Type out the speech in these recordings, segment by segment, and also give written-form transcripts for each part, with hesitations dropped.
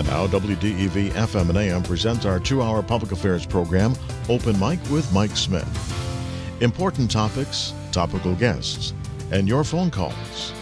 And now WDEV FM and AM presents our 2-hour public affairs program, Open Mic with Mike Smith. Important topics, topical guests, and your phone calls.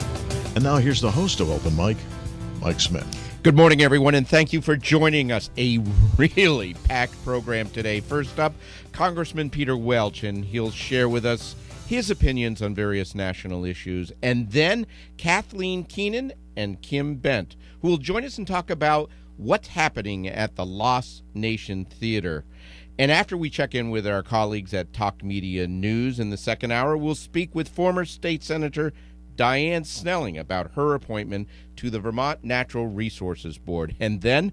And now here's the host of Open Mic, Mike Smith. Good morning, everyone, and thank you for joining us. A really packed program today. First up, Congressman Peter Welch, and he'll share with us his opinions on various national issues. And then Kathleen Keenan and Kim Bent, who will join us and talk about what's happening at the Lost Nation Theater. And after we check in with our colleagues at Talk Media News in the second hour, we'll speak with former State Senator Dianne Snelling about her appointment to the Vermont Natural Resources Board. And then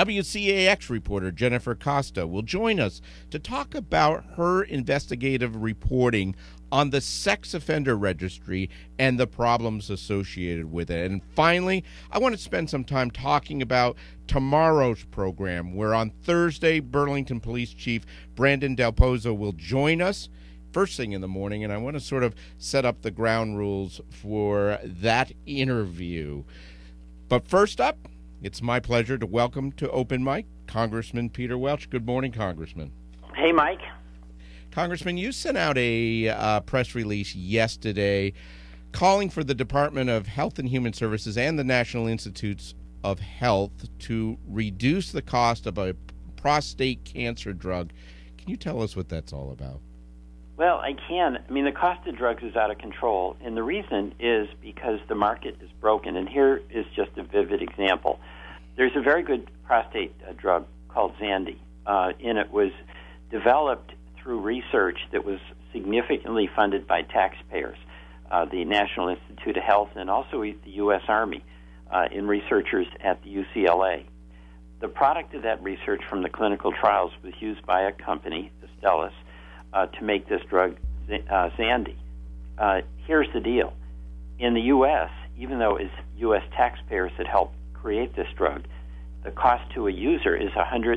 WCAX reporter Jennifer Costa will join us to talk about her investigative reporting on the sex offender registry and the problems associated with it. And finally, I want to spend some time talking about tomorrow's program, where on Thursday, Burlington Police Chief Brandon Del Pozo will join us first thing in the morning, and I want to sort of set up the ground rules for that interview. But first up, it's my pleasure to welcome to Open Mic Congressman Peter Welch. Good morning, Congressman. Hey, Mike. Congressman, you sent out a press release yesterday calling for the Department of Health and Human Services and the National Institutes of Health to reduce the cost of a prostate cancer drug. Can you tell us what that's all about? Well, I can. I mean, the cost of drugs is out of control, and the reason is because the market is broken. And here is just a vivid example. There's a very good prostate drug called Zandy, and it was developed through research that was significantly funded by taxpayers, the National Institute of Health, and also the U.S. Army, and researchers at the UCLA. The product of that research from the clinical trials was used by a company, Astellas, to make this drug, Zandy. Here's the deal. In the U.S., even though it's U.S. taxpayers that helped create this drug, the cost to a user is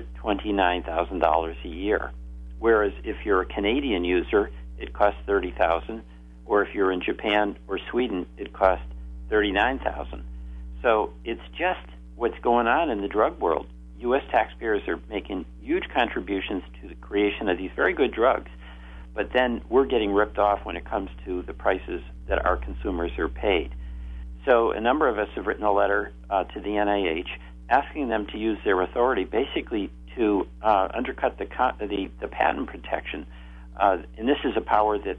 $129,000 a year. Whereas if you're a Canadian user, it costs $30,000, or if you're in Japan or Sweden, it costs $39,000. So it's just what's going on in the drug world. U.S. taxpayers are making huge contributions to the creation of these very good drugs, but then we're getting ripped off when it comes to the prices that our consumers are paid. So a number of us have written a letter to the NIH asking them to use their authority basically to undercut the patent protection. And this is a power that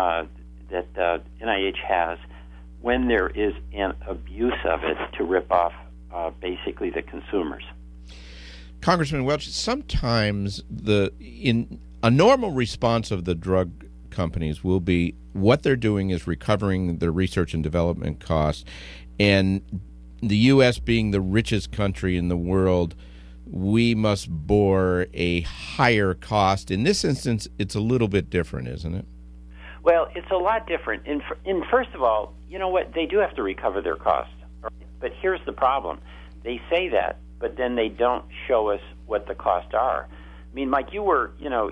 NIH has when there is an abuse of it to rip off basically the consumers. Congressman Welch, sometimes in a normal response of the drug companies will be what they're doing is recovering the research and development costs, and the U.S. being the richest country in the world, we must bore a higher cost. In this instance, it's a little bit different, isn't it? Well, it's a lot different. And first of all, you know what? They do have to recover their costs. Right? But here's the problem. They say that, but then they don't show us what the costs are. I mean, Mike, you were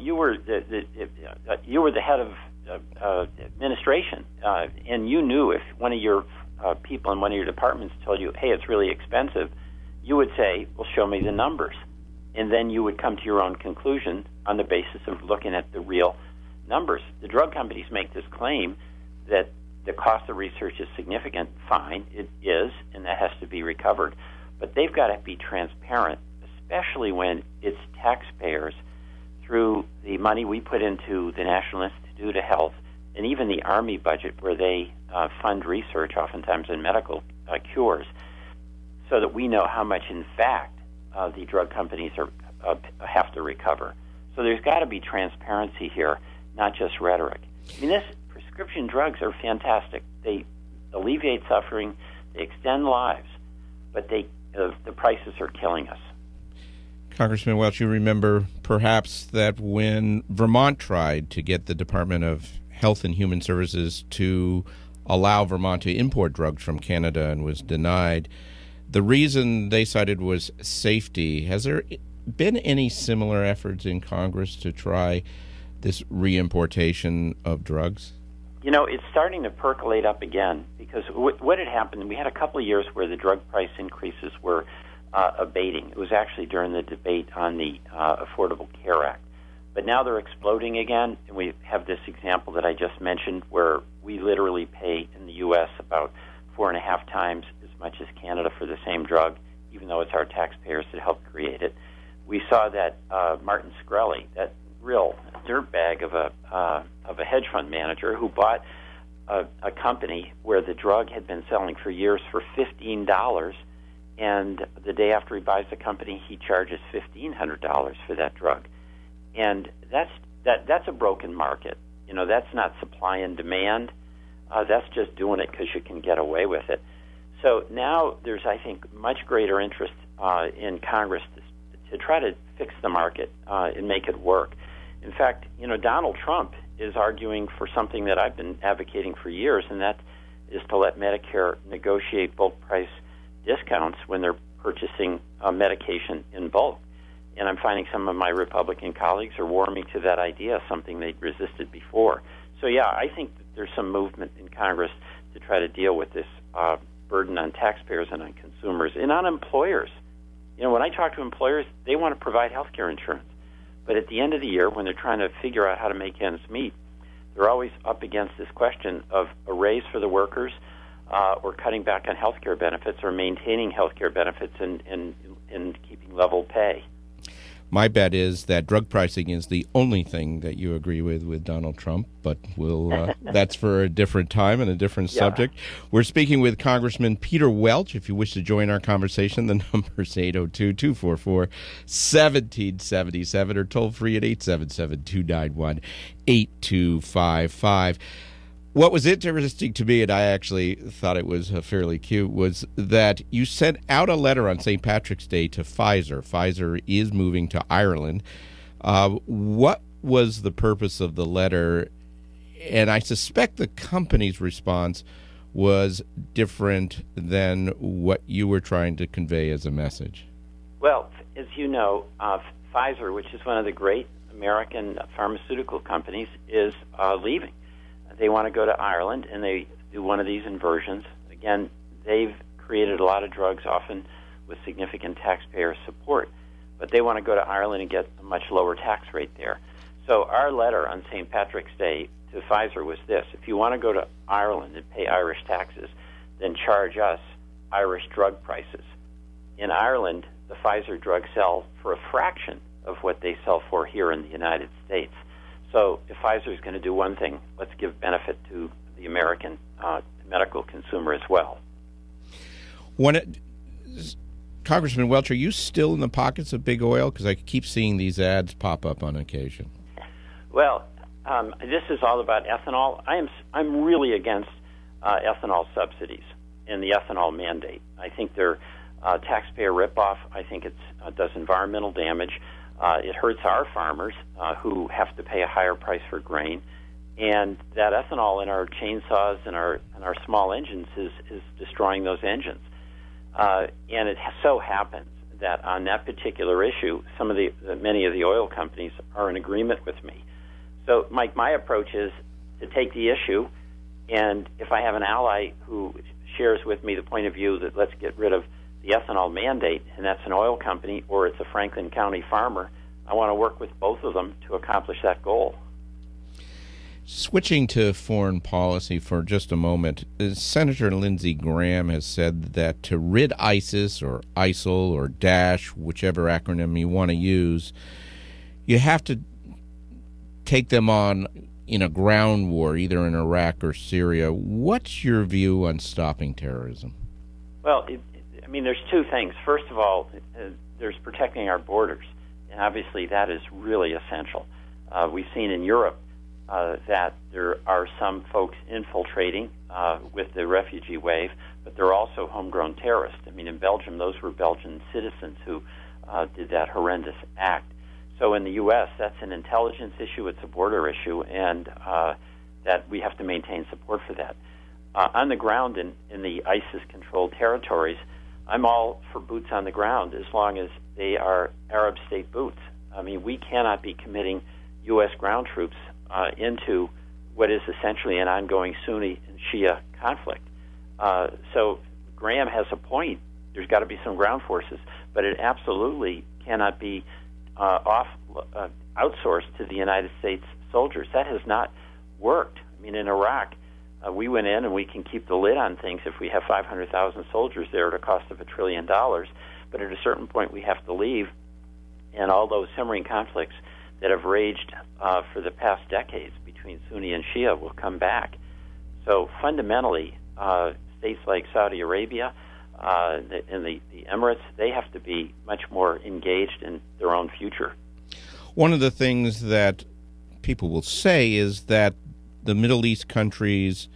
the head of administration, and you knew if one of your people in one of your departments told you, hey, it's really expensive, you would say, well, show me the numbers. And then you would come to your own conclusion on the basis of looking at the real numbers. The drug companies make this claim that the cost of research is significant. Fine, it is, and that has to be recovered. But they've got to be transparent, especially when it's taxpayers through the money we put into the National Institute of Health and even the Army budget where they fund research, oftentimes in medical cures, so that we know how much, in fact, the drug companies have to recover. So there's got to be transparency here, not just rhetoric. I mean, prescription drugs are fantastic. They alleviate suffering, they extend lives, but the prices are killing us. Congressman Welch, you remember perhaps that when Vermont tried to get the Department of Health and Human Services to allow Vermont to import drugs from Canada and was denied, the reason they cited was safety. Has there been any similar efforts in Congress to try this reimportation of drugs? You know, it's starting to percolate up again because what had happened, we had a couple of years where the drug price increases were abating. It was actually during the debate on the Affordable Care Act. But now they're exploding again, and we have this example that I just mentioned where we literally pay in the U.S. about 4.5 times as much as Canada for the same drug, even though it's our taxpayers that helped create it. We saw that Martin Shkreli, that real dirtbag of a hedge fund manager who bought a company where the drug had been selling for years for $15, and the day after he buys the company, he charges $1,500 for that drug. And that's a broken market. You know, that's not supply and demand. That's just doing it because you can get away with it. So now there's, I think, much greater interest in Congress to try to fix the market and make it work. In fact, you know, Donald Trump is arguing for something that I've been advocating for years, and that is to let Medicare negotiate bulk price discounts when they're purchasing medication in bulk. And I'm finding some of my Republican colleagues are warming to that idea, something they'd resisted before. So, yeah, I think that there's some movement in Congress to try to deal with this burden on taxpayers and on consumers and on employers. You know, when I talk to employers, they want to provide health care insurance. But at the end of the year, when they're trying to figure out how to make ends meet, they're always up against this question of a raise for the workers or cutting back on health care benefits or maintaining health care benefits and keeping level pay. My bet is that drug pricing is the only thing that you agree with Donald Trump, but that's for a different time and a different subject. We're speaking with Congressman Peter Welch. If you wish to join our conversation, the number is 802-244-1777 or toll free at 877-291-8255. What was interesting to me, and I actually thought it was fairly cute, was that you sent out a letter on St. Patrick's Day to Pfizer. Pfizer is moving to Ireland. What was the purpose of the letter? And I suspect the company's response was different than what you were trying to convey as a message. Well, as you know, Pfizer, which is one of the great American pharmaceutical companies, is leaving. They want to go to Ireland, and they do one of these inversions. Again, they've created a lot of drugs, often with significant taxpayer support, but they want to go to Ireland and get a much lower tax rate there. So our letter on St. Patrick's Day to Pfizer was this: if you want to go to Ireland and pay Irish taxes, then charge us Irish drug prices. In Ireland, the Pfizer drugs sell for a fraction of what they sell for here in the United States. So if Pfizer is going to do one thing, let's give benefit to the American medical consumer as well. Congressman Welch, are you still in the pockets of big oil? Because I keep seeing these ads pop up on occasion. Well, this is all about ethanol. I'm really against ethanol subsidies and the ethanol mandate. I think they're taxpayer ripoff. I think it does environmental damage. It hurts our farmers who have to pay a higher price for grain, and that ethanol in our chainsaws and our small engines is destroying those engines. And it so happens that on that particular issue, many of the oil companies are in agreement with me. So, Mike, my approach is to take the issue, and if I have an ally who shares with me the point of view that let's get rid of the ethanol mandate, and that's an oil company or it's a Franklin County farmer, I want to work with both of them to accomplish that goal. Switching to foreign policy for just a moment, Senator Lindsey Graham has said that to rid ISIS or ISIL or Daesh, whichever acronym you want to use, you have to take them on in a ground war, either in Iraq or Syria. What's your view on stopping terrorism? Well, there's two things. First of all, there's protecting our borders, and obviously that is really essential. We've seen in Europe that there are some folks infiltrating with the refugee wave, but there are also homegrown terrorists. In Belgium, those were Belgian citizens who did that horrendous act. So in the U.S., that's an intelligence issue, it's a border issue, and that we have to maintain support for that. On the ground in the ISIS-controlled territories, I'm all for boots on the ground as long as they are Arab state boots. We cannot be committing U.S. ground troops into what is essentially an ongoing Sunni and Shia conflict. So Graham has a point. There's got to be some ground forces. but it absolutely cannot be outsourced to the United States soldiers. That has not worked. I mean, in Iraq, we went in, and we can keep the lid on things if we have 500,000 soldiers there at a cost of $1 trillion. But at a certain point, we have to leave, and all those simmering conflicts that have raged for the past decades between Sunni and Shia will come back. So fundamentally, states like Saudi Arabia and the Emirates, they have to be much more engaged in their own future. One of the things that people will say is that the Middle East countries,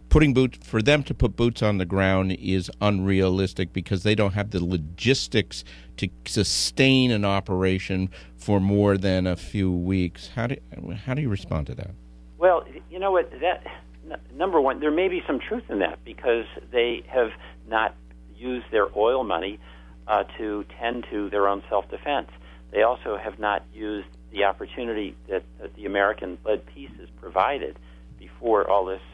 for them to put boots on the ground is unrealistic because they don't have the logistics to sustain an operation for more than a few weeks. How do you respond to that? Well, you know what, number one, there may be some truth in that because they have not used their oil money to tend to their own self-defense. They also have not used the opportunity that the American-led peace has provided before all this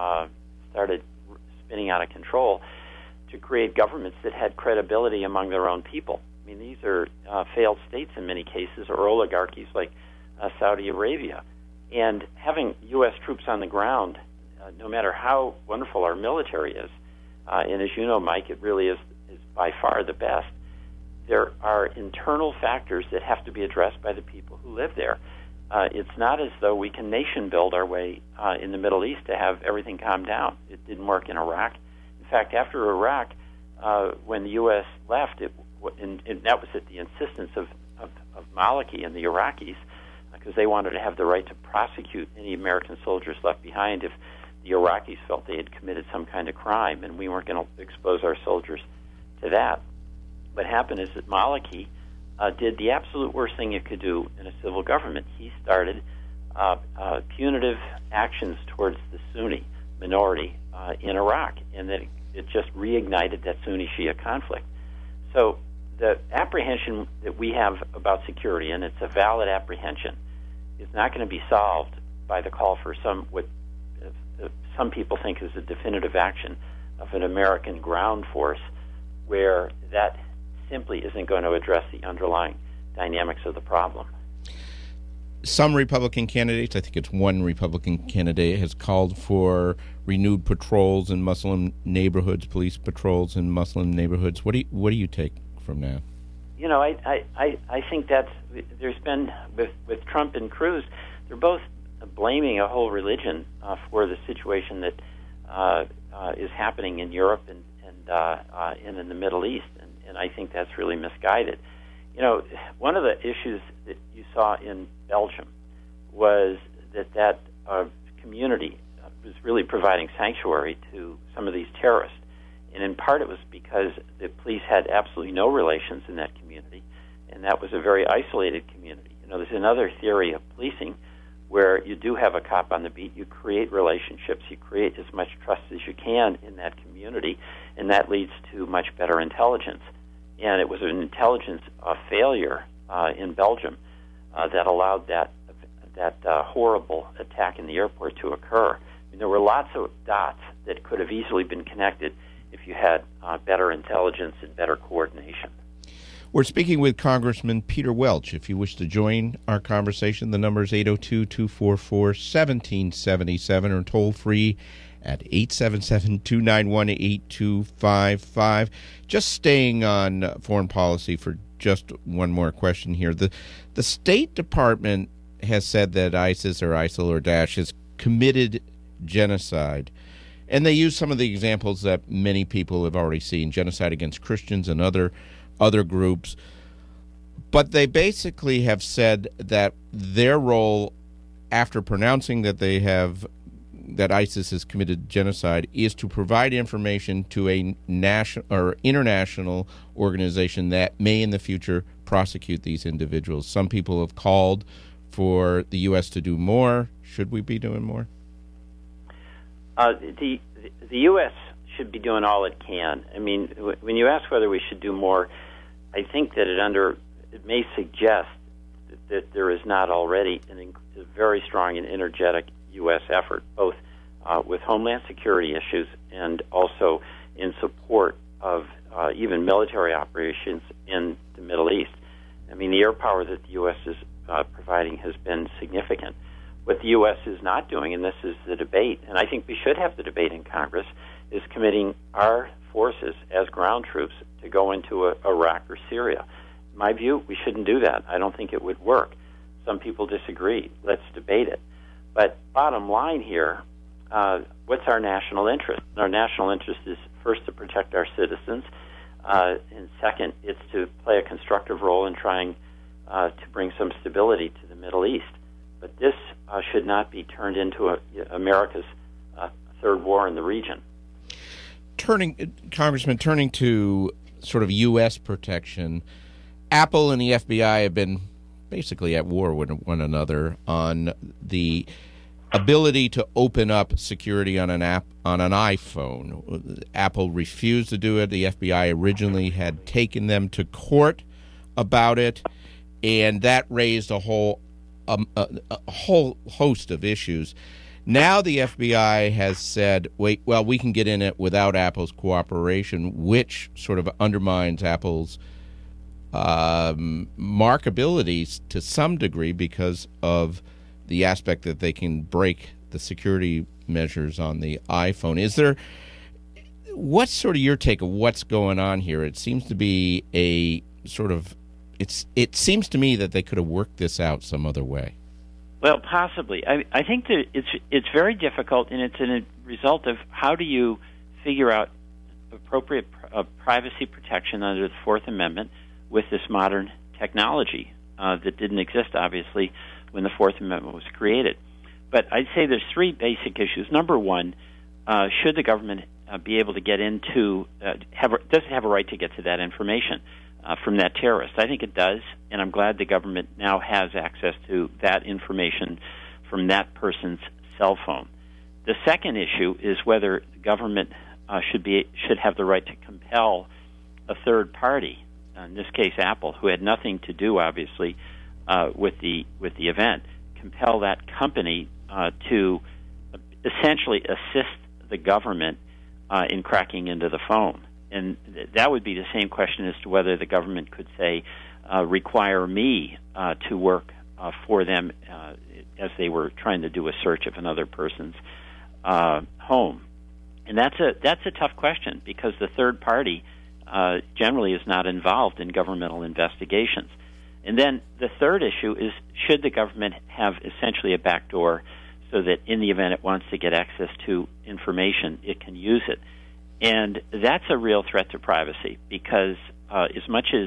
started spinning out of control to create governments that had credibility among their own people. I mean, these are failed states in many cases, or oligarchies like Saudi Arabia. And having U.S. troops on the ground, no matter how wonderful our military is, and as you know, Mike, it really is by far the best, there are internal factors that have to be addressed by the people who live there. It's not as though we can nation-build our way in the Middle East to have everything calm down. It didn't work in Iraq. In fact, after Iraq, when the U.S. left, and that was at the insistence of Maliki and the Iraqis, because they wanted to have the right to prosecute any American soldiers left behind if the Iraqis felt they had committed some kind of crime, and we weren't going to expose our soldiers to that. What happened is that Maliki did the absolute worst thing you could do in a civil government. He started punitive actions towards the Sunni minority in Iraq, and that it just reignited that Sunni-Shia conflict. So the apprehension that we have about security, and it's a valid apprehension, is not going to be solved by the call for what some people think is a definitive action of an American ground force, where that simply isn't going to address the underlying dynamics of the problem. Some Republican candidates, I think it's one Republican candidate, has called for renewed patrols in Muslim neighborhoods, police patrols in Muslim neighborhoods. What do you take from that? You know, I think that there's been, with Trump and Cruz, they're both blaming a whole religion for the situation that is happening in Europe and in the Middle East, and I think that's really misguided. You know, one of the issues that you saw in Belgium was that community was really providing sanctuary to some of these terrorists, and in part it was because the police had absolutely no relations in that community, and that was a very isolated community. You know, there's another theory of policing where you do have a cop on the beat, you create relationships, you create as much trust as you can in that community, and that leads to much better intelligence. And it was an intelligence failure in Belgium that allowed that horrible attack in the airport to occur. I mean, there were lots of dots that could have easily been connected if you had better intelligence and better coordination. We're speaking with Congressman Peter Welch. If you wish to join our conversation, the number is 802-244-1777 or toll free at 877-291-8255. Just staying on foreign policy for just one more question here. The State Department has said that ISIS or ISIL or Daesh has committed genocide. And they use some of the examples that many people have already seen, genocide against Christians and other groups. But they basically have said that their role, after pronouncing that that ISIS has committed genocide, is to provide information to a national or international organization that may in the future prosecute these individuals. Some people have called for the U.S. to do more. Should we be doing more? The U.S. should be doing all it can. I mean, when you ask whether we should do more, I think that it may suggest that there is not already a very strong and energetic U.S. effort, both with homeland security issues and also in support of even military operations in the air power that the U.S. is providing has been significant. What the U.S. is not doing, and this is the debate, and I think we should have the debate in Congress, is committing our forces as ground troops to go into Iraq or Syria. In my view, we shouldn't do that. I don't think it would work. Some people disagree. Let's debate it. But bottom line here, what's our national interest? Our national interest is first to protect our citizens, and second, it's to play a constructive role in trying to bring some stability to the Middle East. But this should not be turned into America's third war in the region. Congressman, turning to sort of U.S. protection, Apple and the FBI have been basically at war with one another on the ability to open up security on an iPhone. Apple refused to do it. The FBI originally had taken them to court about it, and that raised a whole host of issues. Now the FBI has said, we can get in it without Apple's cooperation, which sort of undermines Apple's markability to some degree because of the aspect that they can break the security measures on the iPhone. What's sort of your take of what's going on here? It seems to be a sort of, it seems to me that they could have worked this out some other way. Well, possibly. I think that it's very difficult, and it's a result of how do you figure out appropriate privacy protection under the Fourth Amendment with this modern technology that didn't exist, obviously, when the Fourth Amendment was created. But I'd say there's three basic issues. Number one, should the government be able to get into, does it have a right to get to that information from that terrorist? I think it does, and I'm glad the government now has access to that information from that person's cell phone. The second issue is whether the government should have the right to compel a third party, in this case Apple, who had nothing to do, obviously, with the event, compel that company to essentially assist the government in cracking into the phone. And that would be the same question as to whether the government could say, require me to work for them as they were trying to do a search of another person's home. And that's a tough question because the third party generally is not involved in governmental investigations. And then the third issue is, should the government have essentially a backdoor so that in the event it wants to get access to information, it can use it? And that's a real threat to privacy because as much as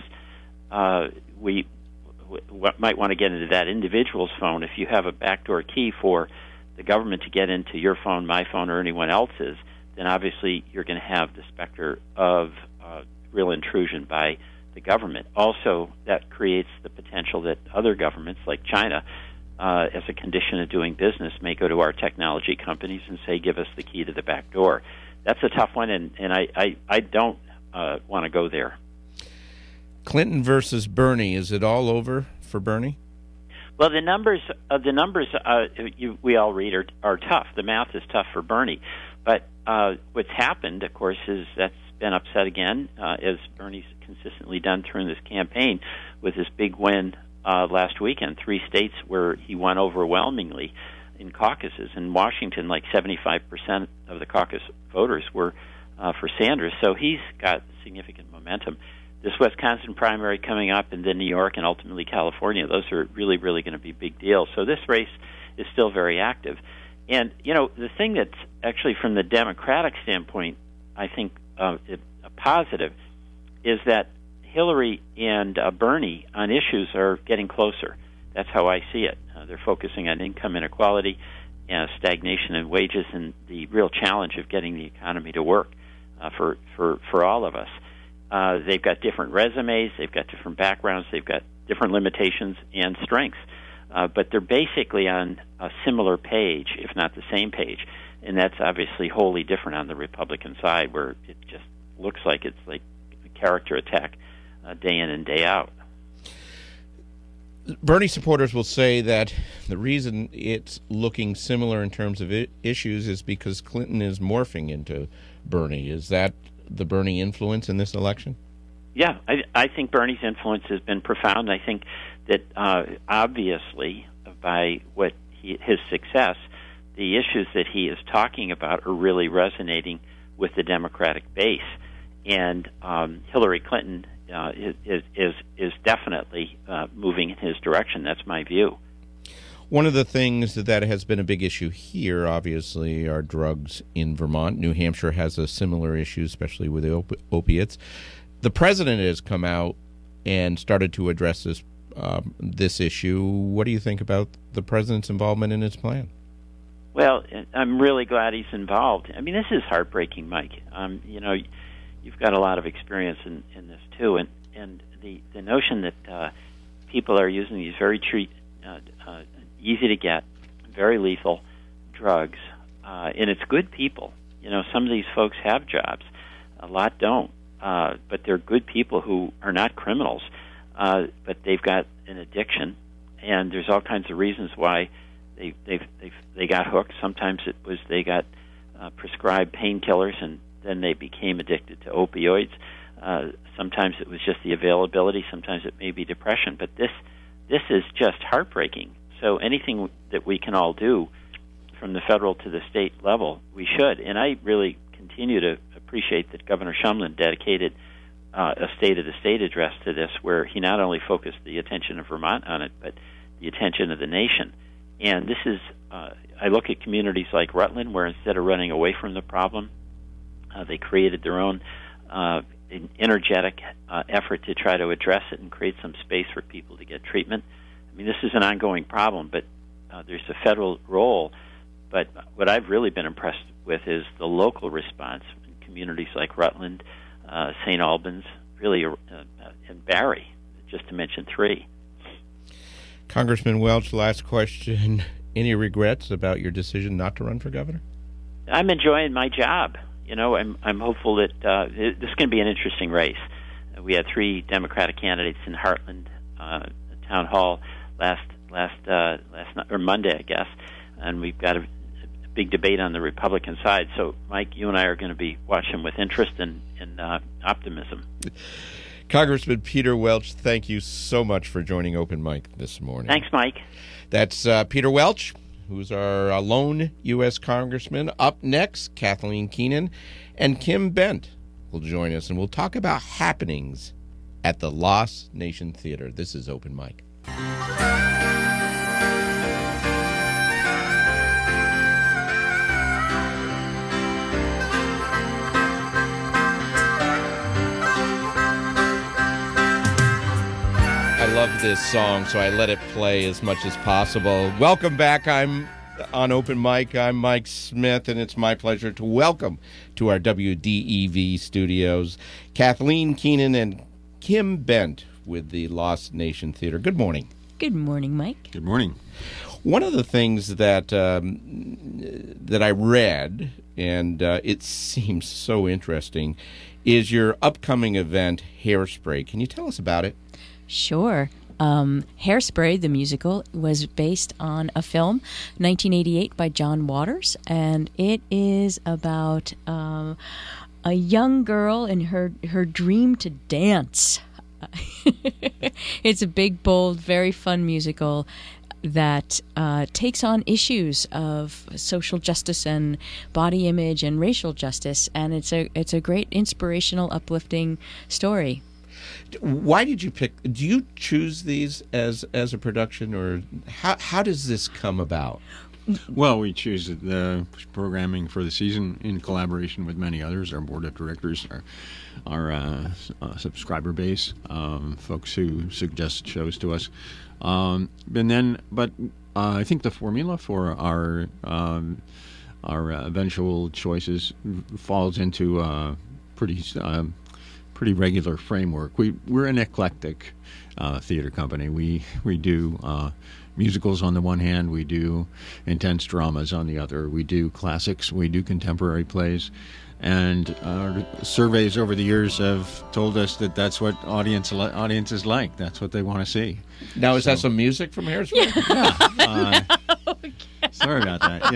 we might want to get into that individual's phone, if you have a backdoor key for the government to get into your phone, my phone, or anyone else's, then obviously you're going to have the specter of real intrusion by the government. Also, that creates the potential that other governments, like China, as a condition of doing business, may go to our technology companies and say, give us the key to the back door. That's a tough one, and I don't want to go there. Clinton versus Bernie, is it all over for Bernie? Well, the numbers we all read are tough. The math is tough for Bernie. But what's happened, of course, is that's been upset again, as Bernie's consistently done through this campaign with his big win last weekend. 3 states where he won overwhelmingly in caucuses. In Washington, like 75% of the caucus voters were for Sanders, so he's got significant momentum. This Wisconsin primary coming up, and then New York and ultimately California, those are really, really going to be big deals. So this race is still very active. And, you know, the thing that's actually from the Democratic standpoint, I think a positive, is that Hillary and Bernie on issues are getting closer. That's how I see it. They're focusing on income inequality, stagnation in wages, and the real challenge of getting the economy to work for all of us. They've got different resumes, they've got different backgrounds, they've got different limitations and strengths. But they're basically on a similar page, if not the same page. And that's obviously wholly different on the Republican side, where it just looks like it's like a character attack day in and day out. Bernie supporters will say that the reason it's looking similar in terms of issues is because Clinton is morphing into Bernie. Is that the Bernie influence in this election? Yeah, I think Bernie's influence has been profound. I think that obviously by his success, the issues that he is talking about are really resonating with the Democratic base, and Hillary Clinton is definitely moving in his direction. That's my view. One of the things that has been a big issue here, obviously, are drugs in Vermont. New Hampshire has a similar issue, especially with the opiates. The president has come out and started to address this issue. What do you think about the president's involvement in his plan? Well, I'm really glad he's involved. I mean, this is heartbreaking, Mike. You've got a lot of experience in this too, and the notion that people are using these very easy to get, very lethal drugs, and it's good people. Some of these folks have jobs, a lot don't, but they're good people who are not criminals, but they've got an addiction, and there's all kinds of reasons why they got hooked. Sometimes it was they got prescribed painkillers and then they became addicted to opioids. Sometimes it was just the availability. Sometimes it may be depression. But this is just heartbreaking. So anything that we can all do from the federal to the state level, we should. And I really continue to appreciate that Governor Shumlin dedicated a State of the State address to this, where he not only focused the attention of Vermont on it, but the attention of the nation. And this is, I look at communities like Rutland, where instead of running away from the problem, they created their own energetic effort to try to address it and create some space for people to get treatment. I mean, this is an ongoing problem, but there's a federal role. But what I've really been impressed with is the local response in communities like Rutland, St. Albans, really, and Barry, just to mention three. Congressman Welch, last question. Any regrets about your decision not to run for governor? I'm enjoying my job. I'm hopeful that this is going to be an interesting race. We had three Democratic candidates in Heartland Town Hall last night, or Monday, I guess, and we've got a big debate on the Republican side. So, Mike, you and I are going to be watching with interest and optimism. Congressman Peter Welch, thank you so much for joining Open Mic this morning. Thanks, Mike. That's Peter Welch, who's our lone U.S. Congressman. Up next, Kathleen Keenan and Kim Bent will join us, and we'll talk about happenings at the Lost Nation Theater. This is Open Mic. I love this song, so I let it play as much as possible. Welcome back. I'm on Open Mic. I'm Mike Smith, and it's my pleasure to welcome to our WDEV studios Kathleen Keenan and Kim Bent with the Lost Nation Theater. Good morning. Good morning, Mike. Good morning. One of the things that that I read, and it seems so interesting, is your upcoming event, Hairspray. Can you tell us about it? Sure. Hairspray, the musical, was based on a film, 1988, by John Waters, and it is about a young girl and her dream to dance. It's a big, bold, very fun musical that takes on issues of social justice and body image and racial justice, and it's a great, inspirational, uplifting story. Why did you pick? Do you choose these as a production, or how does this come about? Well, we choose the programming for the season in collaboration with many others, our board of directors, our subscriber base, folks who suggest shows to us, I think the formula for our eventual choices falls into a pretty regular framework. We're an eclectic theater company. We do musicals on the one hand, we do intense dramas on the other. We do classics, we do contemporary plays, and our surveys over the years have told us that that's what audiences like. That's what they want to see. Now, is that some music from Hairspray? Yeah. Sorry about that.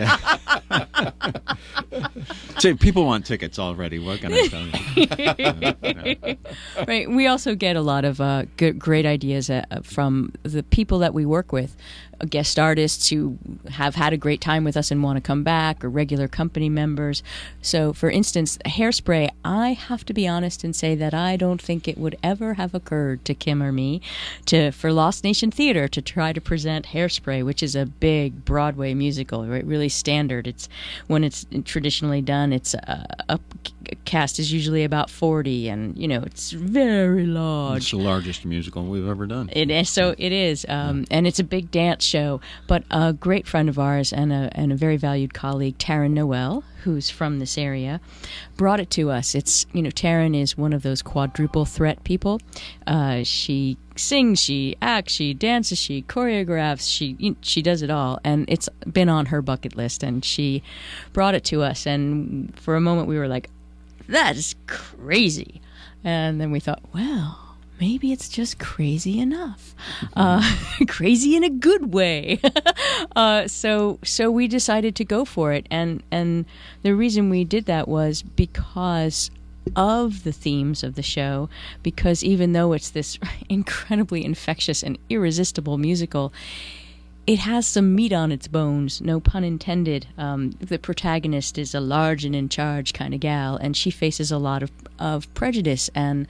Yeah. See, people want tickets already. What can I tell you? Right. We also get a lot of great ideas from the people that we work with, guest artists who have had a great time with us and want to come back, or regular company members. So, for instance, Hairspray, I have to be honest and say that I don't think it would ever have occurred to Kim or me for Lost Nation Theater to try to present Hairspray, which is a big Broadway musical, right? Really standard. It's when it's traditionally done, it's a cast is usually about 40, and it's very large. It's the largest musical we've ever done. It is, so it is, and it's a big dance show. But a great friend of ours and a very valued colleague, Taryn Noel, who's from this area, brought it to us. It's Taryn is one of those quadruple threat people. She sings, she acts, she dances, she choreographs, she does it all, and it's been on her bucket list. And she brought it to us, and for a moment we were like, "That is crazy," and then we thought, well, maybe it's just crazy enough. Crazy in a good way. So we decided to go for it. And the reason we did that was because of the themes of the show, because even though it's this incredibly infectious and irresistible musical, it has some meat on its bones, no pun intended. The protagonist is a large and in charge kind of gal, and she faces a lot of prejudice and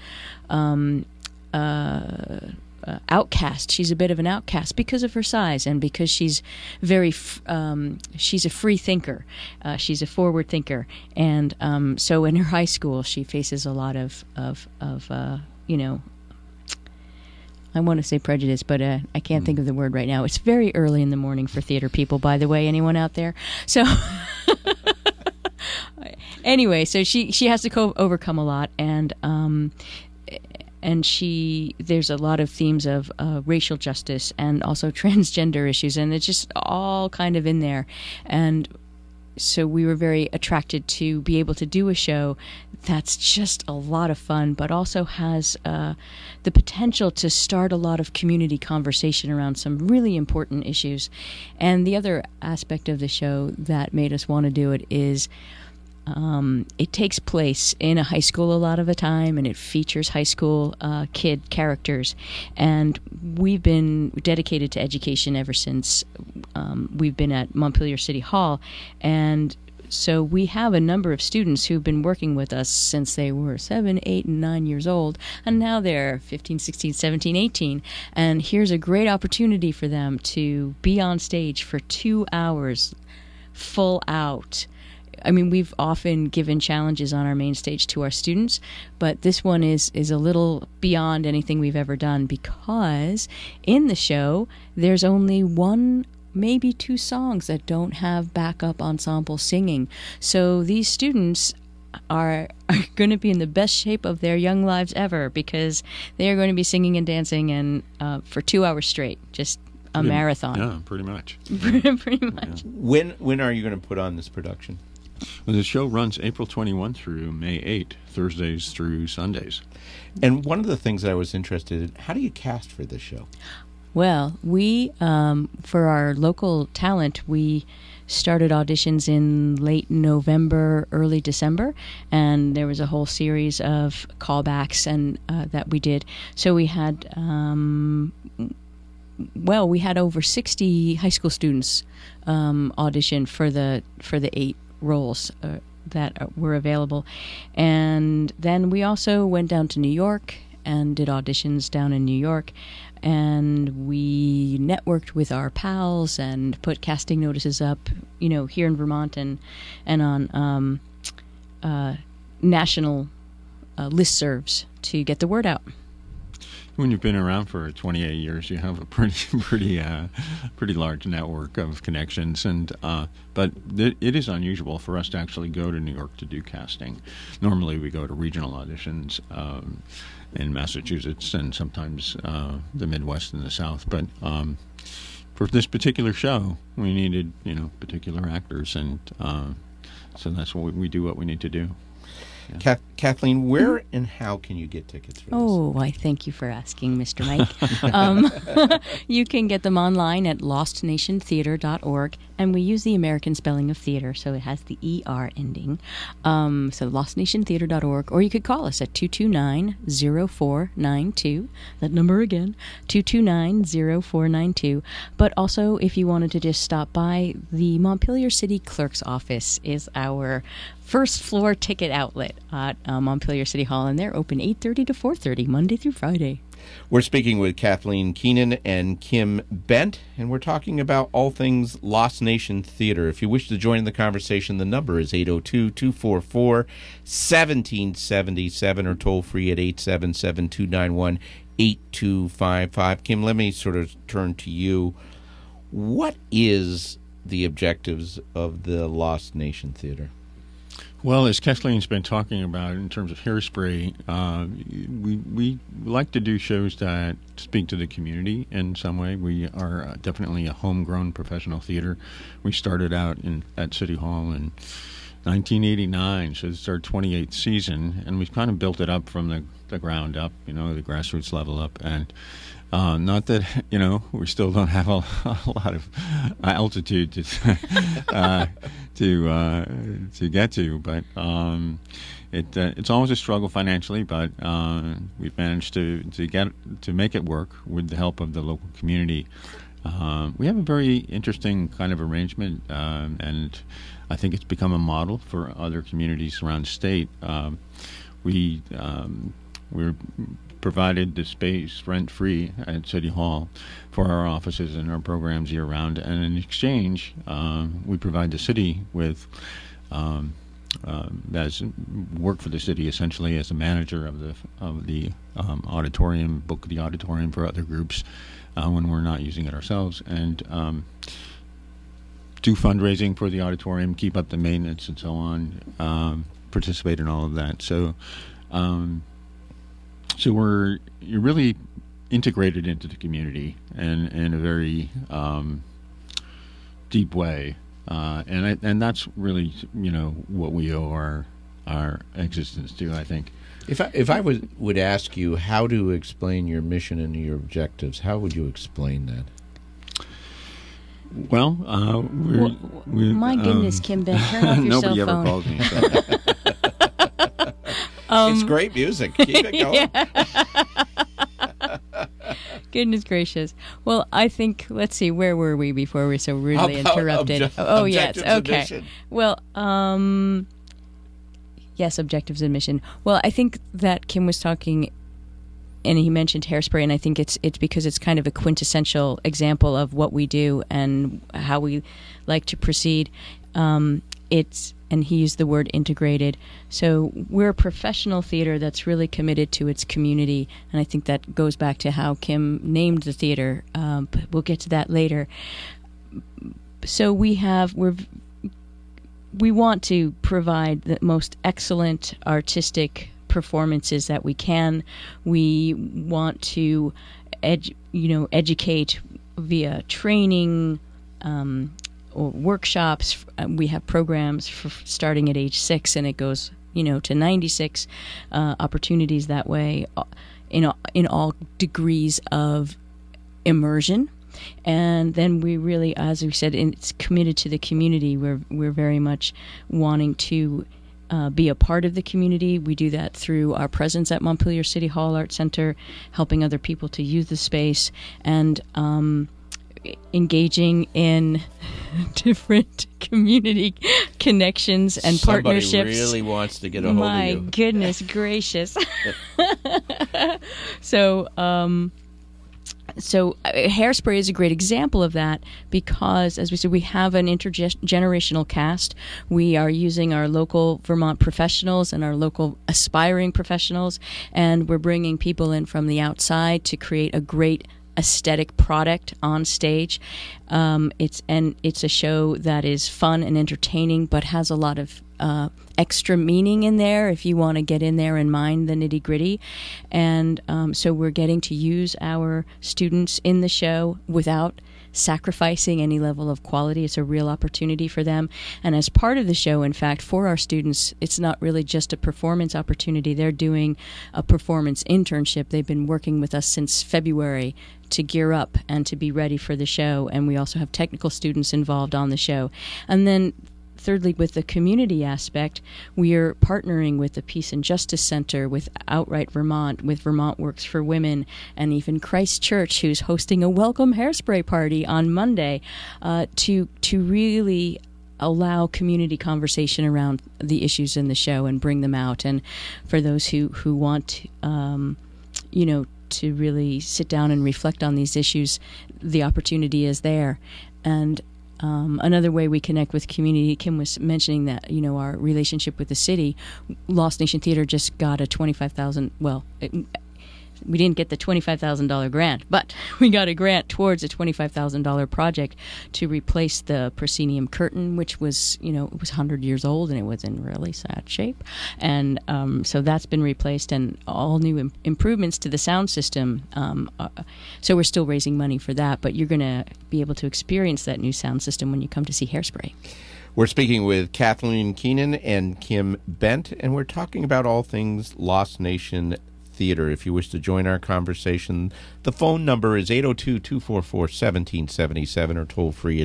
outcast. She's a bit of an outcast because of her size and because she's she's a free thinker. She's a forward thinker, and so in her high school she faces a lot of I want to say prejudice, but I can't think of the word right now. It's very early in the morning for theater people, by the way. Anyone out there? So anyway, so she has to overcome a lot, and there's a lot of themes of racial justice and also transgender issues, and it's just all kind of in there. And so we were very attracted to be able to do a show that's just a lot of fun, but also has the potential to start a lot of community conversation around some really important issues. And the other aspect of the show that made us want to do it is it takes place in a high school a lot of the time, and it features high school kid characters. And we've been dedicated to education ever since we've been at Montpelier City Hall. And so we have a number of students who've been working with us since they were 7, 8, and 9 years old, and now they're 15, 16, 17, 18. And here's a great opportunity for them to be on stage for 2 hours, full out. I mean, we've often given challenges on our main stage to our students, but this one is a little beyond anything we've ever done, because in the show there's only one, maybe 2 songs that don't have backup ensemble singing. So these students are going to be in the best shape of their young lives ever, because they are going to be singing and dancing and for 2 hours straight, just a marathon. Yeah, pretty much. Pretty much. Yeah. When are you going to put on this production? Well, the show runs April 21 through May 8, Thursdays through Sundays. And one of the things that I was interested in, how do you cast for this show? Well, we, for our local talent, we started auditions in late November, early December, and there was a whole series of callbacks and that we did. So we had, we had over 60 high school students audition for the 8 roles that were available. And then we also went down to New York and did auditions down in New York, and we networked with our pals and put casting notices up, here in Vermont and on national listservs to get the word out. When you've been around for 28 years, you have a pretty large network of connections, and but it is unusual for us to actually go to New York to do casting. Normally, we go to regional auditions in Massachusetts and sometimes the Midwest and the South. But for this particular show, we needed particular actors, and so that's what we do. What we need to do. Kathleen, where and how can you get tickets for this? Oh, why, thank you for asking, Mr. Mike. You can get them online at lostnationtheater.org, and we use the American spelling of theater, so it has the ER ending. So lostnationtheater.org, or you could call us at 229-0492. That number again, 229-0492. But also, if you wanted to just stop by, the Montpelier City Clerk's Office is our first floor ticket outlet at Montpelier City Hall, and they're open 8:30 to 4:30 Monday through Friday. We're speaking with Kathleen Keenan and Kim Bent, and we're talking about all things Lost Nation Theater. If you wish to join in the conversation, the number is 802-244-1777 or toll free at 877-291-8255. Kim, let me sort of turn to you. What is the objectives of the Lost Nation Theater? Well, as Kathleen's been talking about in terms of Hairspray, we like to do shows that speak to the community in some way. We are definitely a homegrown professional theater. We started out at City Hall in 1989, so it's our 28th season, and we've kind of built it up from the ground up, the grassroots level up. And not that, we still don't have a lot of altitude to get to, but it's always a struggle financially, but we've managed to make it work with the help of the local community. We have a very interesting kind of arrangement, and I think it's become a model for other communities around the state. We're provided the space rent-free at City Hall for our offices and our programs year-round, and in exchange, we provide the city with as work for the city essentially as a manager of the auditorium, book the auditorium for other groups when we're not using it ourselves, and do fundraising for the auditorium, keep up the maintenance, and so on. Participate in all of that. So you're really integrated into the community in a very deep way, and that's really what we owe our existence to, I think. If I would ask you how to explain your mission and your objectives, how would you explain that? Well, my goodness, Kim Bent, turn off your cell phone. Nobody ever calls me. So. It's great music. Keep it going. Goodness gracious. Well, I think, let's see, where were we before we were so rudely interrupted? Yes, okay. Well, yes, objectives and mission. Well, I think that Kim was talking, and he mentioned Hairspray, and I think it's because it's kind of a quintessential example of what we do and how we like to proceed. And he used the word integrated. So we're a professional theater that's really committed to its community, and I think that goes back to how Kim named the theater. But we'll get to that later. So we want to provide the most excellent artistic performances that we can. We want to educate via training, or workshops. We have programs starting at age 6, and it goes, to 96 opportunities that way, in all degrees of immersion. And then we really, as we said, it's committed to the community. We're very much wanting to be a part of the community. We do that through our presence at Montpelier City Hall Art Center, helping other people to use the space, and engaging in different community connections and partnerships. Somebody really wants to get a hold of you. My goodness gracious. So Hairspray is a great example of that because, as we said, we have an intergenerational cast. We are using our local Vermont professionals and our local aspiring professionals, and we're bringing people in from the outside to create a great aesthetic product on stage. It's a show that is fun and entertaining, but has a lot of extra meaning in there if you want to get in there and mind the nitty gritty. And so we're getting to use our students in the show without sacrificing any level of quality. It's a real opportunity for them. And as part of the show, in fact, for our students, it's not really just a performance opportunity. They're doing a performance internship. They've been working with us since February to gear up and to be ready for the show. And we also have technical students involved on the show. And then thirdly, with the community aspect, we are partnering with the Peace and Justice Center, with Outright Vermont, with Vermont Works for Women, and even Christ Church, who's hosting a welcome hairspray party on Monday, to really allow community conversation around the issues in the show and bring them out. And for those who want, to really sit down and reflect on these issues, the opportunity is there. And another way we connect with community, Kim was mentioning that, our relationship with the city. Lost Nation Theater just got a $25,000, we didn't get the $25,000 grant, but we got a grant towards a $25,000 project to replace the proscenium curtain, which was, it was 100 years old and it was in really sad shape. And so that's been replaced, and all new improvements to the sound system. So we're still raising money for that, but you're going to be able to experience that new sound system when you come to see Hairspray. We're speaking with Kathleen Keenan and Kim Bent, and we're talking about all things Lost Nation Theater. If you wish to join our conversation, the phone number is 802-244-1777 or toll free at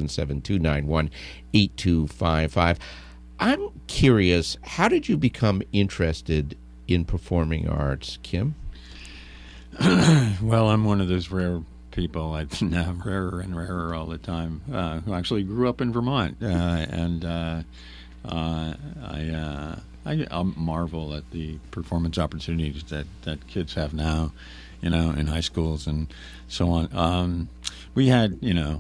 877-291-8255. I'm curious, how did you become interested in performing arts, Kim? Well, I'm one of those rare people, I now rarer and rarer all the time, who actually grew up in Vermont, I marvel at the performance opportunities that kids have now, in high schools and so on. We had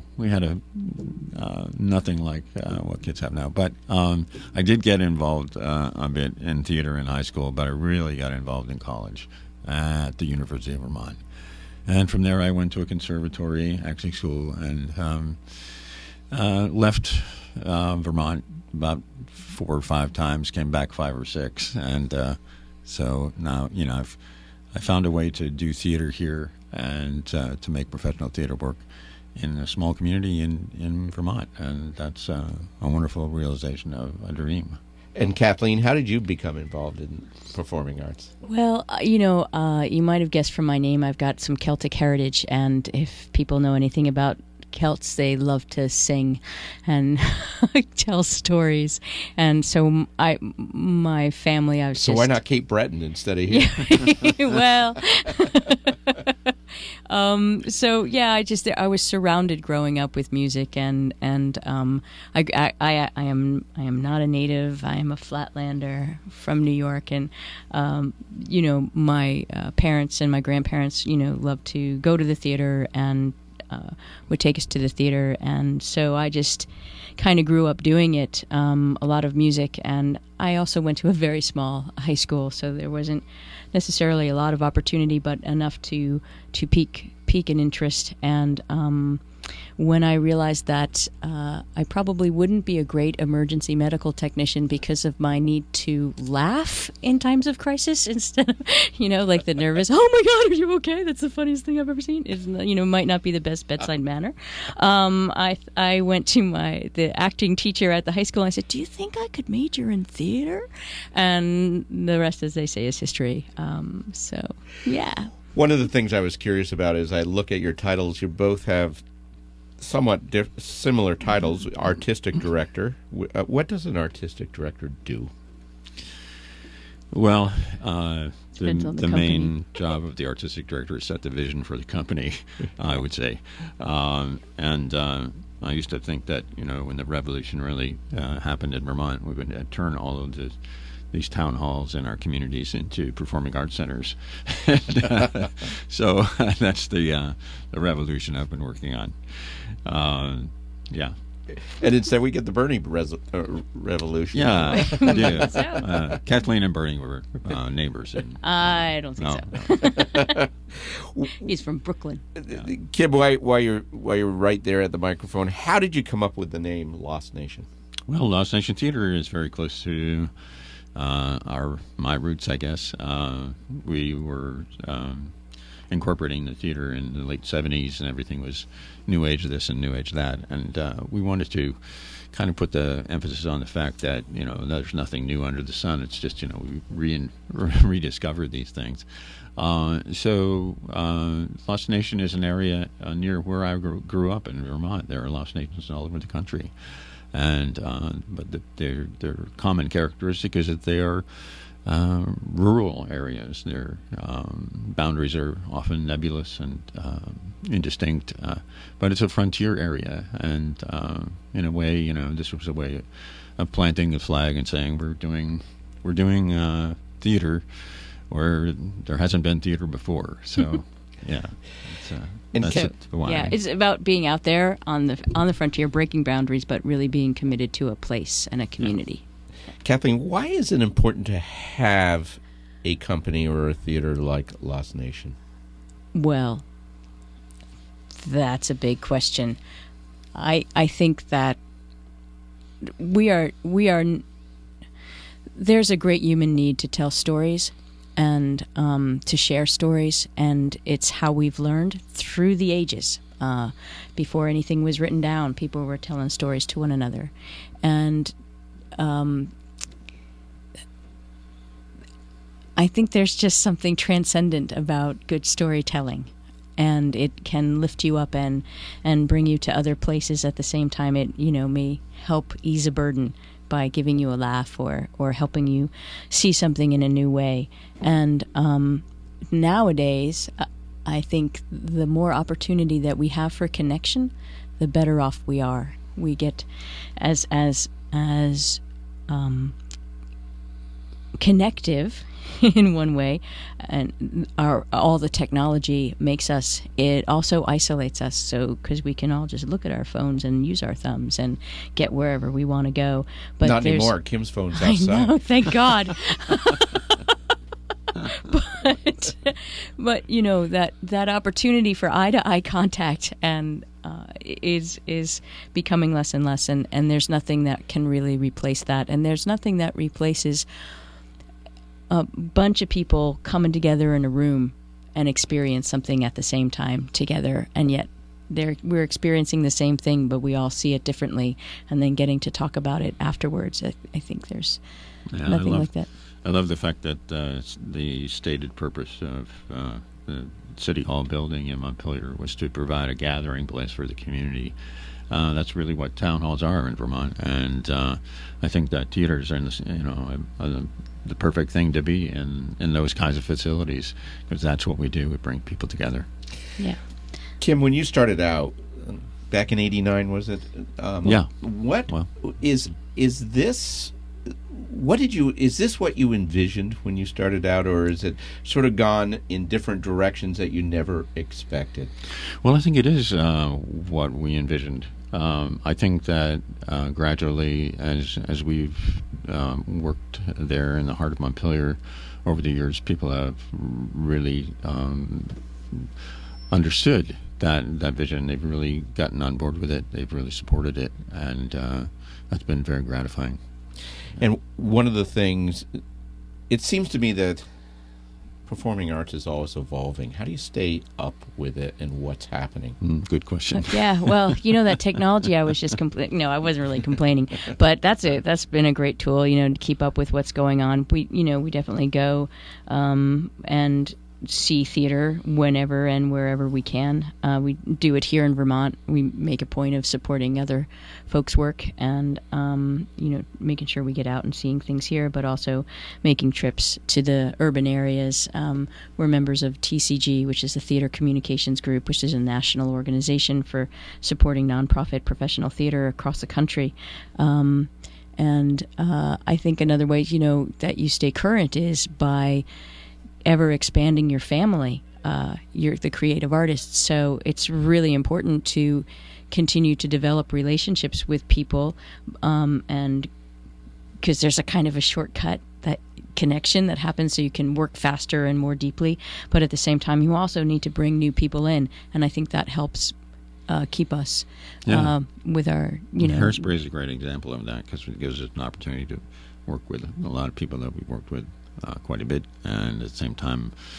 nothing like what kids have now. But I did get involved a bit in theater in high school, but I really got involved in college at the University of Vermont. And from there I went to a conservatory, acting school, and left Vermont about 4 or 5 times, came back 5 or 6, and so now I found a way to do theater here and to make professional theater work in a small community in Vermont, and that's a wonderful realization of a dream. And Kathleen, how did you become involved in performing arts? Well, you might have guessed from my name, I've got some Celtic heritage, and if people know anything about Celts, they love to sing and tell stories, and so my family, I was so why not Cape Breton instead of here? Well, so yeah, I was surrounded growing up with music, and I am not a native. I am a Flatlander from New York, and my parents and my grandparents loved to go to the theater and would take us to the theater, and so I just kind of grew up doing it, a lot of music, and I also went to a very small high school, so there wasn't necessarily a lot of opportunity, but enough to pique an interest. And when I realized that I probably wouldn't be a great emergency medical technician because of my need to laugh in times of crisis instead of, like the nervous, oh my God, are you okay? That's the funniest thing I've ever seen. Is might not be the best bedside manner. I went to the acting teacher at the high school and I said, do you think I could major in theater? And the rest, as they say, is history. So, yeah. One of the things I was curious about is I look at your titles. You both have somewhat similar titles. Artistic director. What does an artistic director do? Well, the main job of the artistic director is set the vision for the company, I would say. And I used to think that, when the revolution really happened in Vermont, we would turn all of these town halls in our communities into performing arts centers. So that's the revolution I've been working on. Yeah. And instead we get the Bernie revolution. Yeah. Yeah. Kathleen and Bernie were neighbors. I don't think so. He's from Brooklyn. Kim, while you're right there at the microphone, how did you come up with the name Lost Nation? Well, Lost Nation Theater is very close to my roots, I guess. We were incorporating the theater in the late 70s, and everything was New Age this and New Age that. And we wanted to kind of put the emphasis on the fact that, there's nothing new under the sun. It's just, we rediscovered these things. So Lost Nation is an area near where I grew up in Vermont. There are Lost Nations all over the country. And but their common characteristic is that they are rural areas. Their boundaries are often nebulous and indistinct, but it's a frontier area. And in a way, this was a way of planting the flag and saying we're doing theater where there hasn't been theater before. So yeah. That's why. Yeah, it's about being out there on the frontier, breaking boundaries, but really being committed to a place and a community. Yeah. Kathleen, why is it important to have a company or a theater like Lost Nation? Well, that's a big question. I think that we are. There's a great human need to tell stories and to share stories, and it's how we've learned through the ages. Before anything was written down, people were telling stories to one another, and I think there's just something transcendent about good storytelling, and it can lift you up and bring you to other places at the same time. It may help ease a burden by giving you a laugh or helping you see something in a new way. And nowadays, I think the more opportunity that we have for connection, the better off we are. We get as connective in one way, and all the technology makes us, it also isolates us, so because we can all just look at our phones and use our thumbs and get wherever we want to go. But not anymore. Kim's phone's outside. I know, thank God. but that opportunity for eye-to-eye contact and is becoming less and less, and there's nothing that can really replace that, and there's nothing that replaces a bunch of people coming together in a room and experience something at the same time together, and yet we're experiencing the same thing, but we all see it differently, and then getting to talk about it afterwards. I think there's nothing like that. I love the fact that the stated purpose of the City Hall building in Montpelier was to provide a gathering place for the community. That's really what town halls are in Vermont, and I think that theaters are the perfect thing to be in those kinds of facilities, because that's what we do. We bring people together. Yeah. Kim, when you started out back in '89, was it? Yeah. Is this? Is this what you envisioned when you started out, or is it sort of gone in different directions that you never expected? Well, I think it is what we envisioned. I think that gradually, as we've worked there in the heart of Montpelier over the years, people have really understood that vision. They've really gotten on board with it. They've really supported it, and that's been very gratifying. And one of the things, it seems to me that performing arts is always evolving. How do you stay up with it and what's happening? Good question. Yeah, well, that technology, I was just no, I wasn't really complaining, but that's been a great tool, to keep up with what's going on. We definitely go and see theater whenever and wherever we can. We do it here in Vermont. We make a point of supporting other folks' work and making sure we get out and seeing things here, but also making trips to the urban areas. We're members of TCG, which is the Theater Communications Group, which is a national organization for supporting nonprofit professional theater across the country. And I think another way that you stay current is by ever expanding your family. You're the creative artist, so it's really important to continue to develop relationships with people, and because there's a kind of a shortcut, that connection that happens, so you can work faster and more deeply, but at the same time you also need to bring new people in, and I think that helps keep us with our Hairspray is a great example of that, because it gives us an opportunity to work with a lot of people that we've worked with quite a bit, and at the same time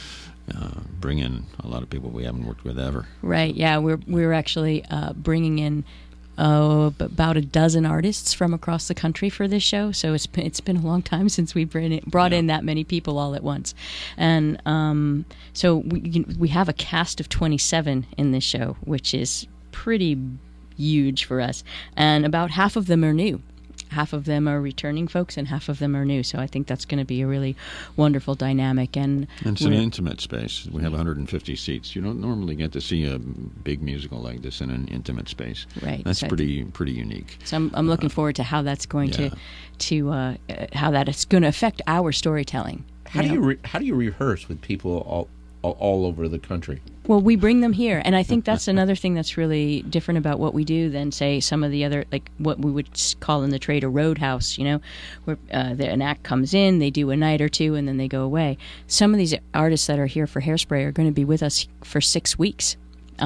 bring in a lot of people we haven't worked with ever. Right. Yeah, we're actually bringing in about a dozen artists from across the country for this show. So it's been a long time since we brought in that many people all at once, and so we have a cast of 27 in this show, which is pretty huge for us, and about half of them are new. Half of them are returning folks, and half of them are new. So I think that's going to be a really wonderful dynamic. And it's an intimate space. We have 150 seats. You don't normally get to see a big musical like this in an intimate space. Right. That's pretty unique. So I'm looking forward to how that's going to how that is going to affect our storytelling. How do you rehearse with people all over the country? Well, we bring them here, and I think that's another thing that's really different about what we do than, say, some of the other, like what we would call in the trade a roadhouse, where an act comes in, they do a night or two, and then they go away. Some of these artists that are here for Hairspray are going to be with us for 6 weeks.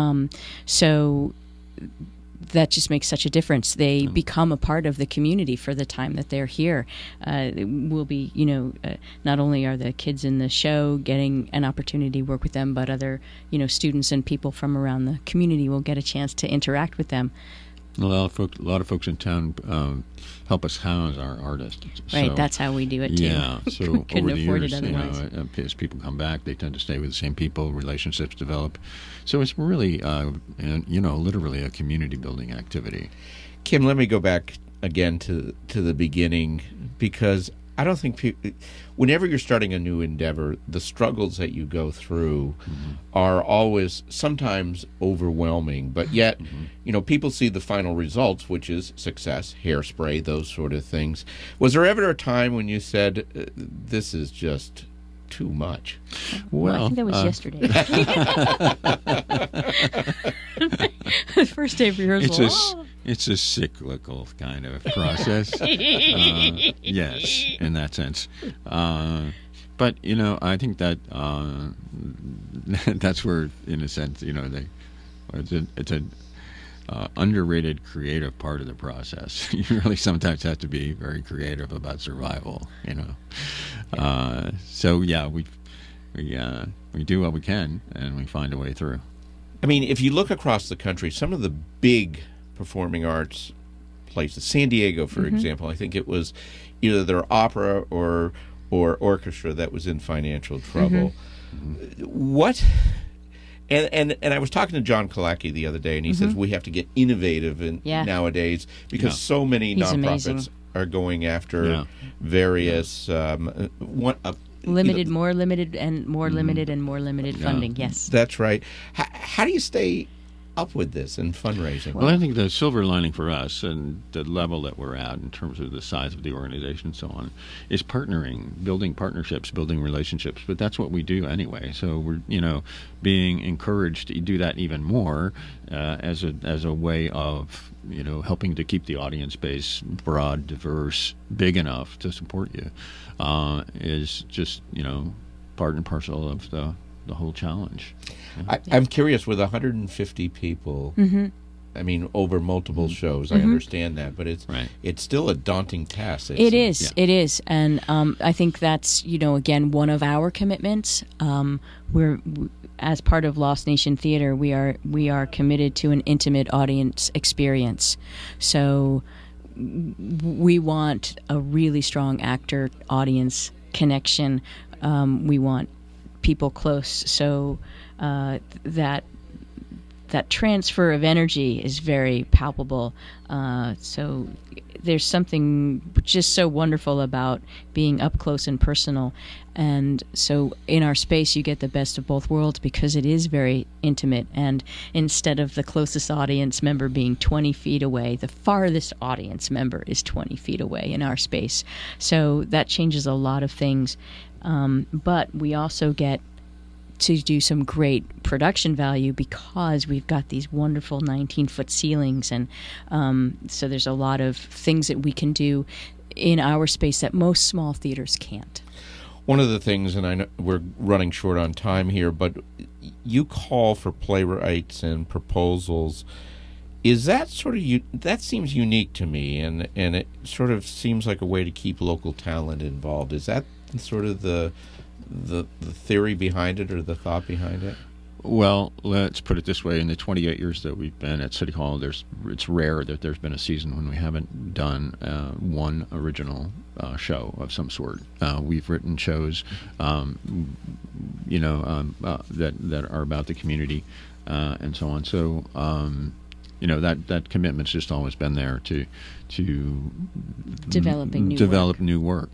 So that just makes such a difference. They become a part of the community for the time that they're here. It will be, not only are the kids in the show getting an opportunity to work with them, but other, students and people from around the community will get a chance to interact with them. A lot of folks in town help us house our artists. Right, that's how we do it too. Yeah, so couldn't over the afford years, it otherwise. as people come back, they tend to stay with the same people. Relationships develop, so it's really, literally a community building activity. Kim, let me go back again to the beginning, because I don't think whenever you're starting a new endeavor, the struggles that you go through are always sometimes overwhelming. But yet, people see the final results, which is success, Hairspray, those sort of things. Was there ever a time when you said, this is just too much? Well, I think that was yesterday. The first day of rehearsal. It's a cyclical kind of process. Yes, in that sense. But, I think that that's where, in a sense, it's an underrated creative part of the process. You really sometimes have to be very creative about survival, So, yeah, we do what we can, and we find a way through. I mean, if you look across the country, some of the big performing arts places, San Diego, for example, I think it was either their opera or orchestra that was in financial trouble. What? And I was talking to John Kalacki the other day, and he says we have to get innovative nowadays, because so many nonprofits are going after various limited, more limited, and more limited, and more limited funding. Yes, that's right. How do you stay up with this in fundraising? Well, I think the silver lining for us and the level that we're at in terms of the size of the organization and so on is partnering, building partnerships, building relationships. But that's what we do anyway. So we're being encouraged to do that even more as a way of helping to keep the audience base broad, diverse, big enough to support you is just part and parcel of the whole challenge. I'm curious, with 150 people, I mean, over multiple shows, I understand that, but it's still a daunting task. It is. And I think that's, again, one of our commitments. We're, as part of Lost Nation Theater, we are committed to an intimate audience experience. So we want a really strong actor-audience connection. We want people close, so that transfer of energy is very palpable. So there's something just so wonderful about being up close and personal. And so in our space, you get the best of both worlds, because it is very intimate. And instead of the closest audience member being 20 feet away, the farthest audience member is 20 feet away in our space. So that changes a lot of things. But we also get to do some great production value, because we've got these wonderful 19-foot ceilings, and so there's a lot of things that we can do in our space that most small theaters can't. One of the things, and I know we're running short on time here, but you call for playwrights and proposals. Is that sort of that seems unique to me, and it sort of seems like a way to keep local talent involved. Is that sort of the the theory behind it or the thought behind it? Well, let's put it this way. In the 28 years that we've been at City Hall, it's rare that there's been a season when we haven't done one original show of some sort. We've written shows, that are about the community and so on. So, that commitment's just always been there to develop new work.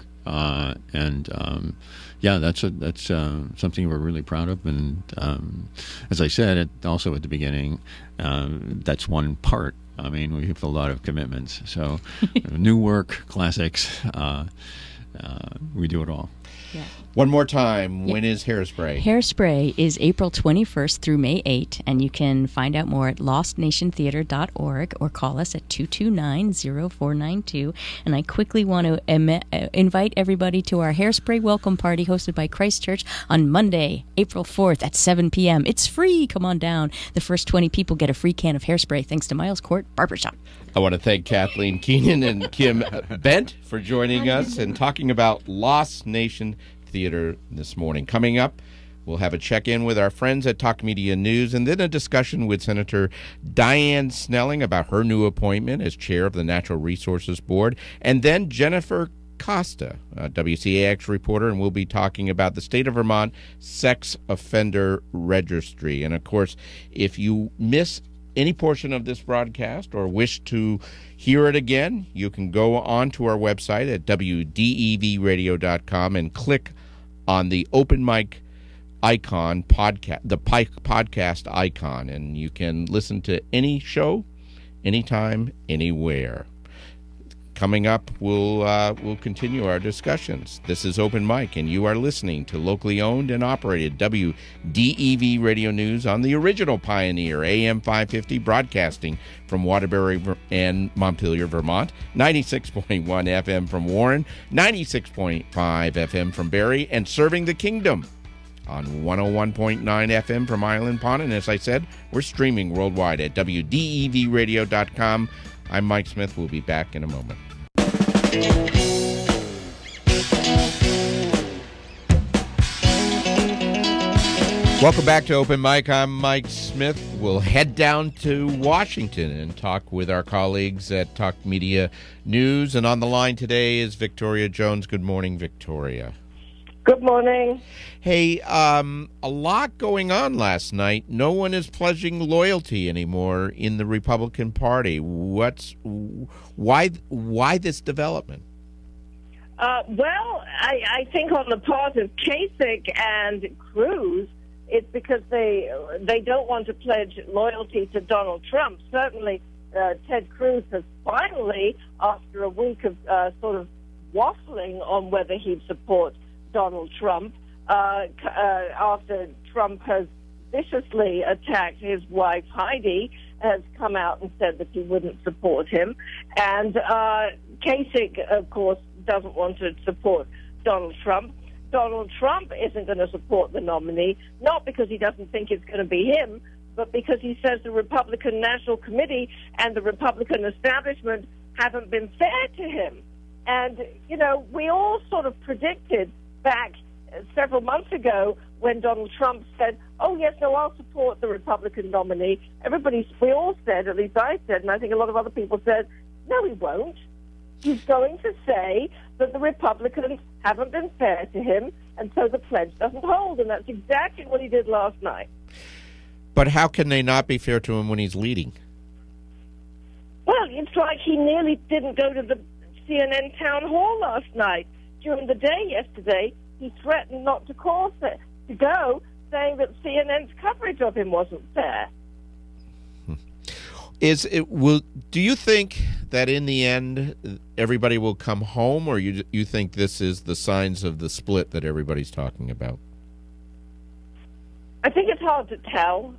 That's something we're really proud of. And as I said, also at the beginning, that's one part. I mean, we have a lot of commitments. So new work, classics, we do it all. Yeah. One more time, when is Hairspray? Hairspray is April 21st through May 8, and you can find out more at lostnationtheater.org or call us at 229-0492. And I quickly want to invite everybody to our Hairspray welcome party hosted by Christ Church on Monday, April 4th at 7 p.m. It's free. Come on down. The first 20 people get a free can of Hairspray thanks to Miles Court Barbershop. I want to thank Kathleen Keenan and Kim Bent for joining us and talking about Lost Nation Theater this morning. Coming up, we'll have a check-in with our friends at Talk Media News and then a discussion with Senator Diane Snelling about her new appointment as chair of the Natural Resources Board, and then Jennifer Costa, a WCAX reporter, and we'll be talking about the state of Vermont sex offender registry. And, of course, if you miss any portion of this broadcast or wish to hear it again, you can go on to our website at wdevradio.com and click on the open mic icon, podcast icon, and you can listen to any show, anytime, anywhere. Coming up, we'll continue our discussions. This is Open Mic, and you are listening to locally owned and operated WDEV Radio News on the original Pioneer, AM 550, broadcasting from Waterbury and Montpelier, Vermont, 96.1 FM from Warren, 96.5 FM from Barrie, and serving the Kingdom on 101.9 FM from Island Pond. And as I said, we're streaming worldwide at WDEVradio.com. I'm Mike Smith. We'll be back in a moment. Welcome back to Open Mic. I'm Mike Smith. We'll head down to Washington and talk with our colleagues at Talk Media News. And on the line today is Victoria Jones. Good morning, Victoria. Good morning. Hey, a lot going on last night. No one is pledging loyalty anymore in the Republican Party. Why this development? Well, I think on the part of Kasich and Cruz, it's because they don't want to pledge loyalty to Donald Trump. Certainly, Ted Cruz has finally, after a week of sort of waffling on whether he'd support Donald Trump, after Trump has viciously attacked his wife Heidi, has come out and said that he wouldn't support him. And Kasich, of course, doesn't want to support Donald Trump. Donald Trump isn't going to support the nominee, not because he doesn't think it's going to be him, but because he says the Republican National Committee and the Republican establishment haven't been fair to him. And, we all sort of predicted back several months ago when Donald Trump said, oh, yes, no, I'll support the Republican nominee. We all said, at least I said, and I think a lot of other people said, no, he won't. He's going to say that the Republicans haven't been fair to him, and so the pledge doesn't hold. And that's exactly what he did last night. But how can they not be fair to him when he's leading? Well, it's like he nearly didn't go to the CNN town hall last night. During the day yesterday, he threatened not to go, saying that CNN's coverage of him wasn't fair. Do you think that in the end everybody will come home, or you think this is the signs of the split that everybody's talking about? I think it's hard to tell.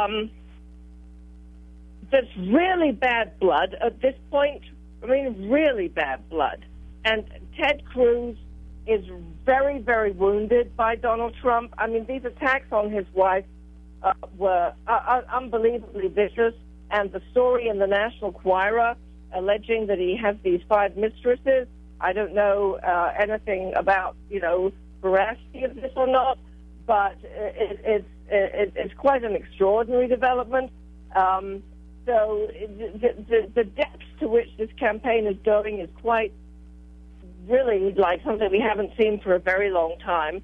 There's really bad blood at this point. I mean, really bad blood. And Ted Cruz is very, very wounded by Donald Trump. I mean, these attacks on his wife were unbelievably vicious. And the story in the National Enquirer alleging that he has these 5 mistresses, I don't know anything about, veracity of this or not, but it's quite an extraordinary development. So the depths to which this campaign is going is quite really like something we haven't seen for a very long time.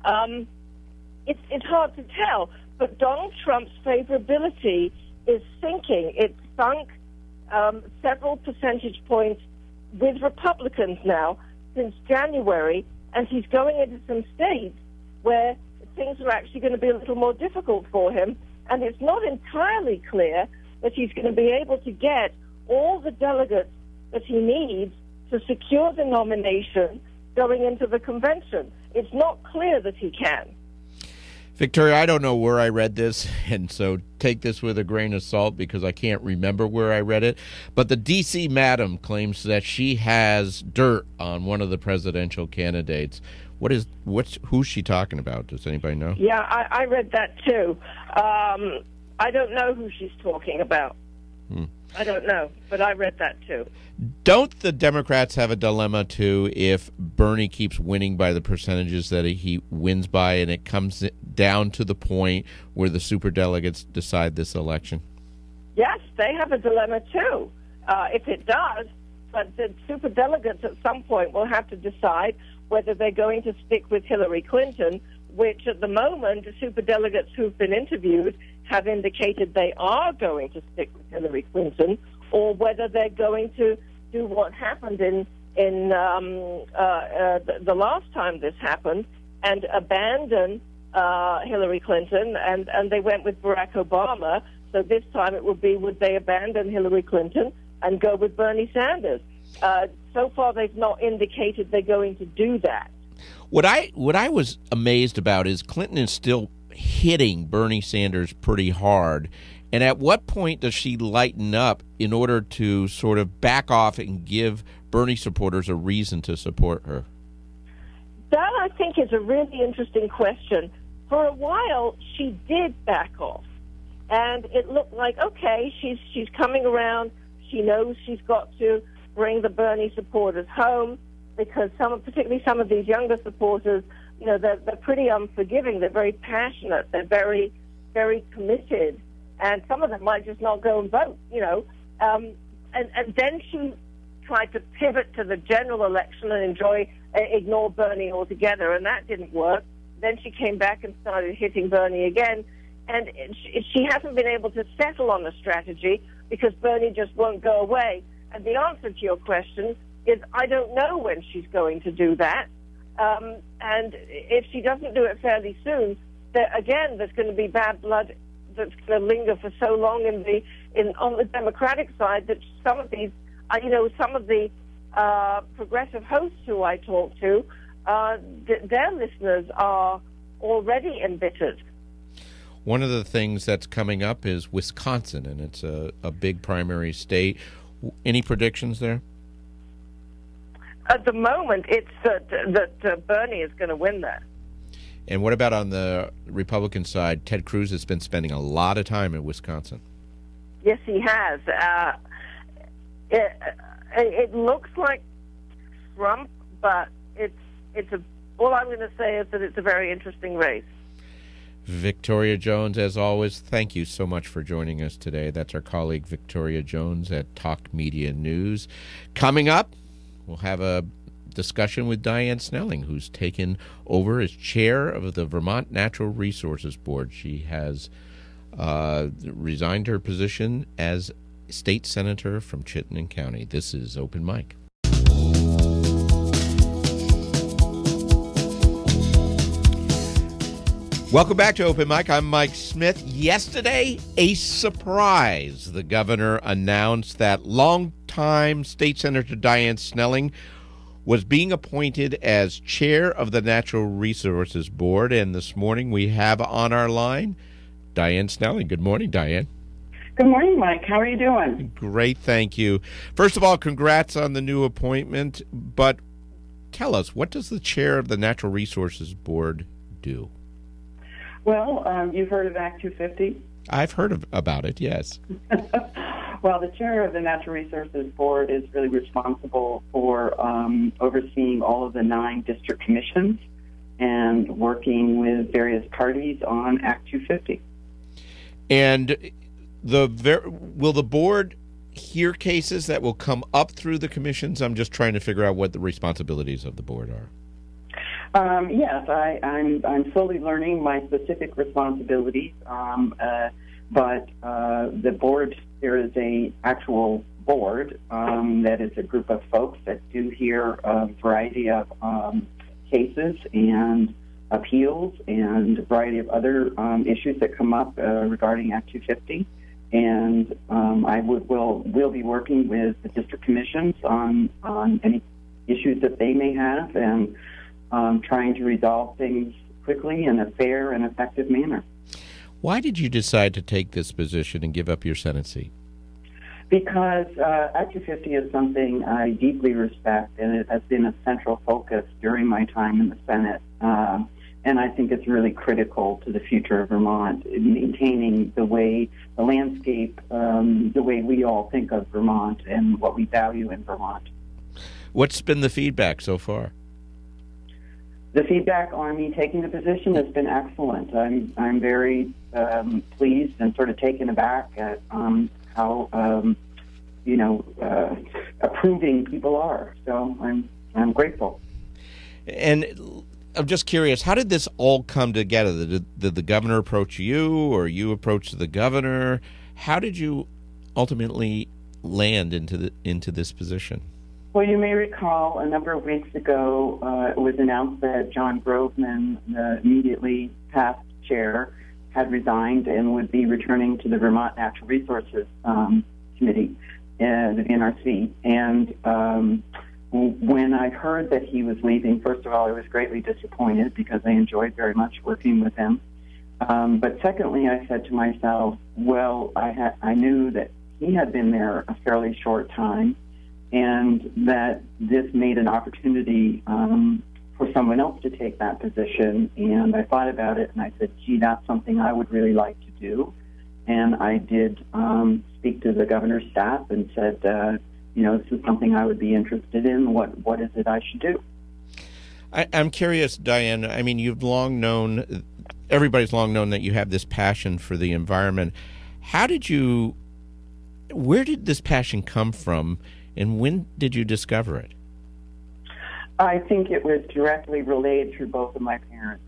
It's hard to tell, but Donald Trump's favorability is sinking. It's sunk several percentage points with Republicans now since January, and he's going into some states where things are actually going to be a little more difficult for him, and it's not entirely clear that he's going to be able to get all the delegates that he needs to secure the nomination going into the convention. It's not clear that he can. Victoria, I don't know where I read this, and so take this with a grain of salt because I can't remember where I read it. But the D.C. madam claims that she has dirt on one of the presidential candidates. Who's she talking about? Does anybody know? Yeah, I read that too. I don't know who she's talking about. I don't know, but I read that too. Don't the Democrats have a dilemma, too, if Bernie keeps winning by the percentages that he wins by and it comes down to the point where the superdelegates decide this election? Yes, they have a dilemma, too, if it does. But the superdelegates at some point will have to decide whether they're going to stick with Hillary Clinton, which at the moment, the superdelegates who've been interviewed have indicated they are going to stick with Hillary Clinton, or whether they're going to do what happened in the last time this happened and abandon Hillary Clinton, and they went with Barack Obama. So this time it would they abandon Hillary Clinton and go with Bernie Sanders? So far they've not indicated they're going to do that. What I was amazed about is Clinton is still hitting Bernie Sanders pretty hard. And at what point does she lighten up in order to sort of back off and give Bernie supporters a reason to support her? That, I think, is a really interesting question. For a while, she did back off. And it looked like, okay, she's coming around. She knows she's got to bring the Bernie supporters home because particularly some of these younger supporters, they're pretty unforgiving. They're very passionate. They're very, very committed. And some of them might just not go and vote, And then she tried to pivot to the general election and ignore Bernie altogether, and that didn't work. Then she came back and started hitting Bernie again, and she hasn't been able to settle on a strategy because Bernie just won't go away. And the answer to your question is I don't know when she's going to do that. And if she doesn't do it fairly soon, there's going to be bad blood that's going to linger for so long on the Democratic side that some of these, some of the progressive hosts who I talk to, their listeners are already embittered. One of the things that's coming up is Wisconsin, and it's a big primary state. Any predictions there? At the moment, it's that Bernie is going to win that. And what about on the Republican side? Ted Cruz has been spending a lot of time in Wisconsin. Yes, he has. It looks like Trump, but all I'm going to say is that it's a very interesting race. Victoria Jones, as always, thank you so much for joining us today. That's our colleague Victoria Jones at Talk Media News. Coming up, we'll have a discussion with Diane Snelling, who's taken over as chair of the Vermont Natural Resources Board. She has resigned her position as state senator from Chittenden County. This is Open Mic. Welcome back to Open Mic. I'm Mike Smith. Yesterday, a surprise. The governor announced that longtime State Senator Diane Snelling was being appointed as chair of the Natural Resources Board. And this morning we have on our line Diane Snelling. Good morning, Diane. Good morning, Mike. How are you doing? Great, thank you. First of all, congrats on the new appointment. But tell us, what does the chair of the Natural Resources Board do? Well, you've heard of Act 250? I've heard about it, yes. Well, the chair of the Natural Resources Board is really responsible for overseeing all of the 9 district commissions and working with various parties on Act 250. And will the board hear cases that will come up through the commissions? I'm just trying to figure out what the responsibilities of the board are. Yes, I'm slowly learning my specific responsibilities, but the board, there is a actual board that is a group of folks that do hear a variety of cases and appeals and a variety of other issues that come up regarding Act 250. And I will be working with the district commissions on any issues that they may have, and trying to resolve things quickly in a fair and effective manner. Why did you decide to take this position and give up your Senate seat? Because Act 250 is something I deeply respect, and it has been a central focus during my time in the Senate. And I think it's really critical to the future of Vermont, maintaining the landscape, the way we all think of Vermont and what we value in Vermont. What's been the feedback so far? The feedback on me taking the position has been excellent. I'm very pleased and sort of taken aback at how approving people are. So I'm grateful. And I'm just curious, how did this all come together? Did the governor approach you, or you approach the governor? How did you ultimately land into this position? Well, you may recall a number of weeks ago, it was announced that John Groveman, the immediately past chair, had resigned and would be returning to the Vermont Natural Resources Committee, the NRC. And when I heard that he was leaving, first of all, I was greatly disappointed because I enjoyed very much working with him. But secondly, I said to myself, well, I knew that he had been there a fairly short time, and that this made an opportunity for someone else to take that position. And I thought about it, and I said, gee, that's something I would really like to do. And I did speak to the governor's staff and said, this is something I would be interested in. What is it I should do? I'm curious, Diane. I mean, everybody's long known that you have this passion for the environment. Where did this passion come from, and when did you discover it? I think it was directly relayed through both of my parents.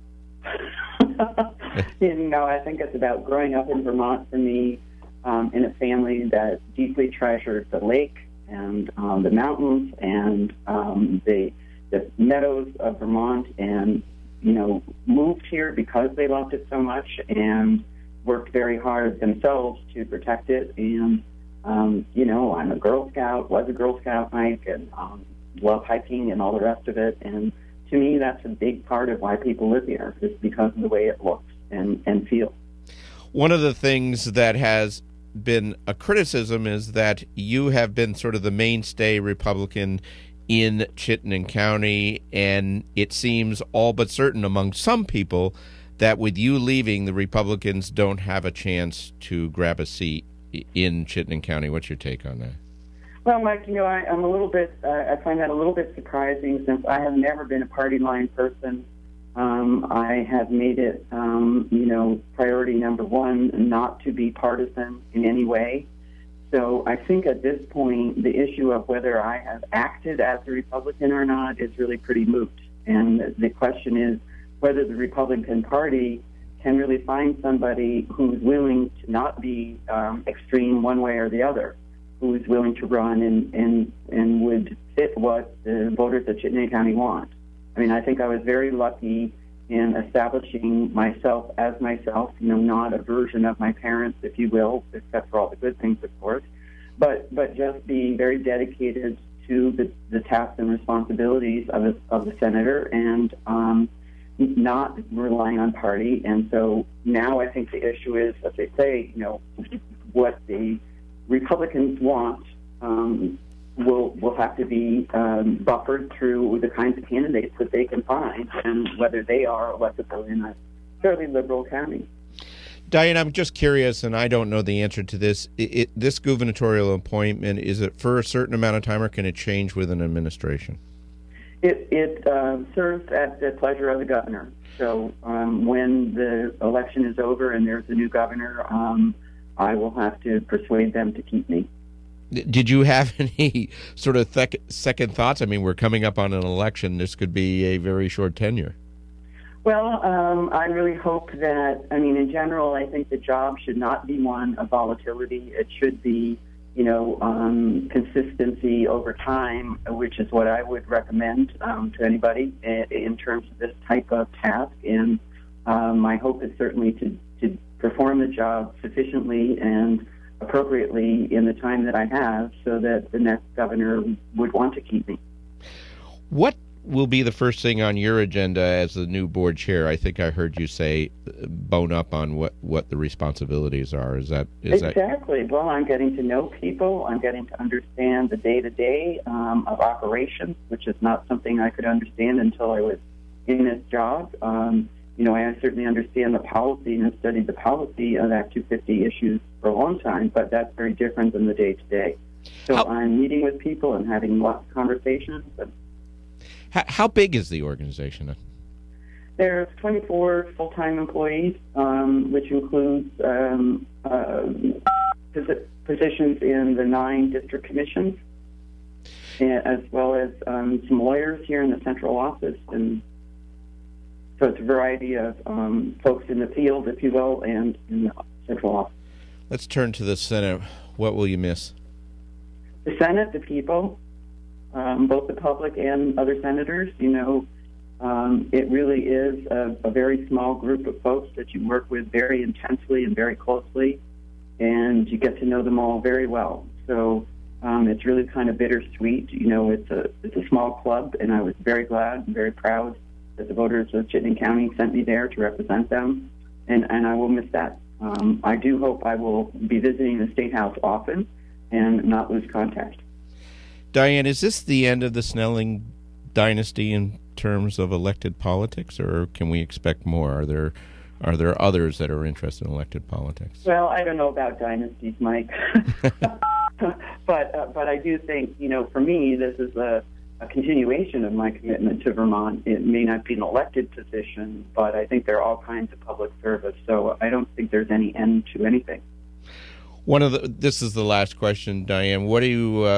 I think it's about growing up in Vermont for me, in a family that deeply treasured the lake and the mountains and the meadows of Vermont, and moved here because they loved it so much and worked very hard themselves to protect it. And I'm a Girl Scout, was a Girl Scout, Mike, and love hiking and all the rest of it. And to me, that's a big part of why people live here, is because of the way it looks and feels. One of the things that has been a criticism is that you have been sort of the mainstay Republican in Chittenden County, and it seems all but certain among some people that with you leaving, the Republicans don't have a chance to grab a seat in Chittenden County. What's your take on that? Well, Mike, I'm a little bit, I find that a little bit surprising, since I have never been a party line person. I have made it, priority number one, not to be partisan in any way. So I think at this point, the issue of whether I have acted as a Republican or not is really pretty moot. And the question is whether the Republican Party can really find somebody who's willing to not be extreme one way or the other, who's willing to run and would fit what the voters of Chittenden County want. I mean, I think I was very lucky in establishing myself as myself, not a version of my parents, if you will, except for all the good things, of course, but just being very dedicated to the tasks and responsibilities of the senator, and not relying on party. And so now I think the issue is, as they say, what the Republicans want will have to be buffered through the kinds of candidates that they can find, and whether they are electable in a fairly liberal county. Diane, I'm just curious, and I don't know the answer to this. This gubernatorial appointment, is it for a certain amount of time, or can it change with an administration? It serves at the pleasure of the governor. So when the election is over and there's a new governor, I will have to persuade them to keep me. Did you have any sort of second thoughts? I mean, we're coming up on an election. This could be a very short tenure. Well, I really hope that, in general, I think the job should not be one of volatility. It should be, consistency over time, which is what I would recommend to anybody in terms of this type of task. And my hope is certainly to perform the job sufficiently and appropriately in the time that I have so that the next governor would want to keep me. What will be the first thing on your agenda as the new board chair? I think I heard you say bone up on what the responsibilities are. Is that exactly? Well, I'm getting to know people. I'm getting to understand the day-to-day of operations, which is not something I could understand until I was in this job. I certainly understand the policy and have studied the policy of Act 250 issues for a long time, but that's very different than the day-to-day. So I'm meeting with people and having lots of conversations. How big is the organization? There's 24 full-time employees, which includes positions in the 9 district commissions, as well as some lawyers here in the central office. And so it's a variety of folks in the field, if you will, and in the central office. Let's turn to the Senate. What will you miss? The Senate, the people, both the public and other senators. It really is a very small group of folks that you work with very intensely and very closely, and you get to know them all very well. So it's really kind of bittersweet. It's a small club, and I was very glad and very proud that the voters of Chittenden County sent me there to represent them, and I will miss that. I do hope I will be visiting the State House often and not lose contact. Diane, is this the end of the Snelling dynasty in terms of elected politics, or can we expect more? Are there others that are interested in elected politics? Well, I don't know about dynasties, Mike, but I do think, for me, this is a continuation of my commitment to Vermont. It may not be an elected position, but I think there are all kinds of public service, so I don't think there's any end to anything. This is the last question, Diane. What are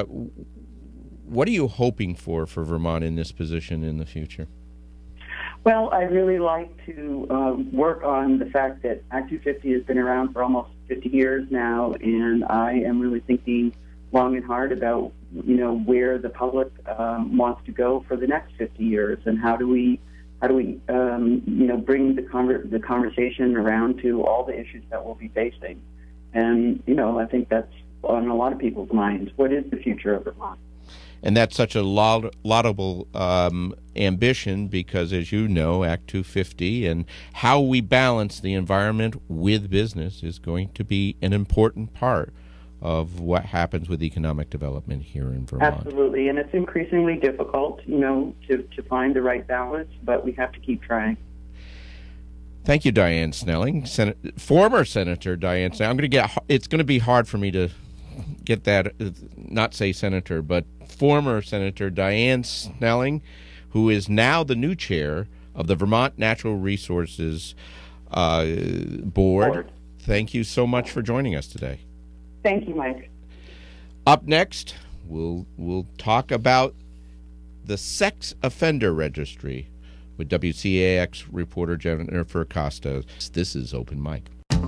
you hoping for Vermont in this position in the future? Well, I really like to work on the fact that Act 250 has been around for almost 50 years now, and I am really thinking long and hard about where the public wants to go for the next 50 years, and how do we bring the conversation around to all the issues that we'll be facing. And I think that's on a lot of people's minds. What is the future of Vermont? And that's such a laudable ambition because, as you know, Act 250 and how we balance the environment with business is going to be an important part of what happens with economic development here in Vermont. Absolutely, and it's increasingly difficult, to find the right balance, but we have to keep trying. Thank you, Diane Snelling, former Senator Diane Snelling. It's going to be hard for me to get that, not say senator, but former Senator Diane Snelling, who is now the new chair of the Vermont Natural Resources Board. Thank you so much for joining us today. Thank you, Mike. Up next, we'll talk about the Sex Offender Registry with WCAX reporter Jennifer Costa. This is Open Mic.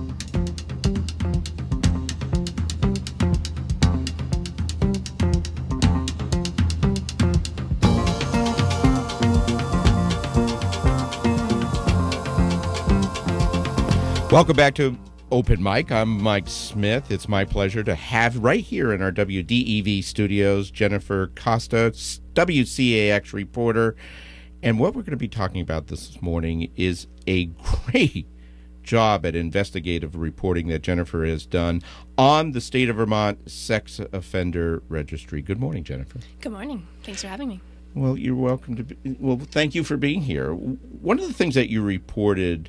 Welcome back to Open Mic. I'm Mike Smith. It's my pleasure to have right here in our WDEV studios Jennifer Costa, WCAX reporter. And what we're going to be talking about this morning is a great job at investigative reporting that Jennifer has done on the State of Vermont Sex Offender Registry. Good morning, Jennifer. Good morning. Thanks for having me. Well, you're welcome to be. Well, thank you for being here. One of the things that you reported,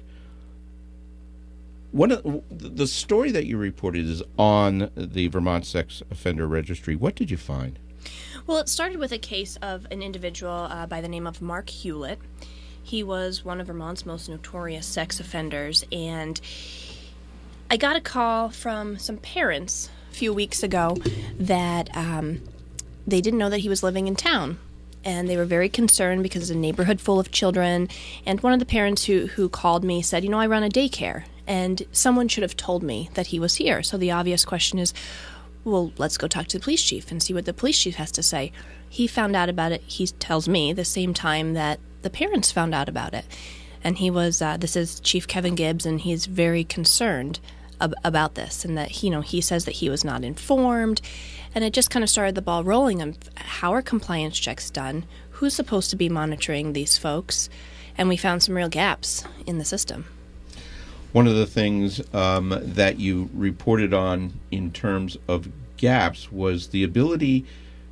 the story that you reported is on the Vermont Sex Offender Registry. What did you find? Well, it started with a case of an individual by the name of Mark Hewlett. He was one of Vermont's most notorious sex offenders, and I got a call from some parents a few weeks ago that they didn't know that he was living in town. And they were very concerned because it's a neighborhood full of children. And one of the parents who called me said, I run a daycare, and someone should have told me that he was here. So the obvious question is, well, let's go talk to the police chief and see what the police chief has to say. He found out about it, he tells me, the same time that the parents found out about it. And he was, this is Chief Kevin Gibbs, and he's very concerned about this, and that, he says that he was not informed. And it just kind of started the ball rolling on how are compliance checks done, who's supposed to be monitoring these folks, and we found some real gaps in the system. One of the things that you reported on in terms of gaps was the ability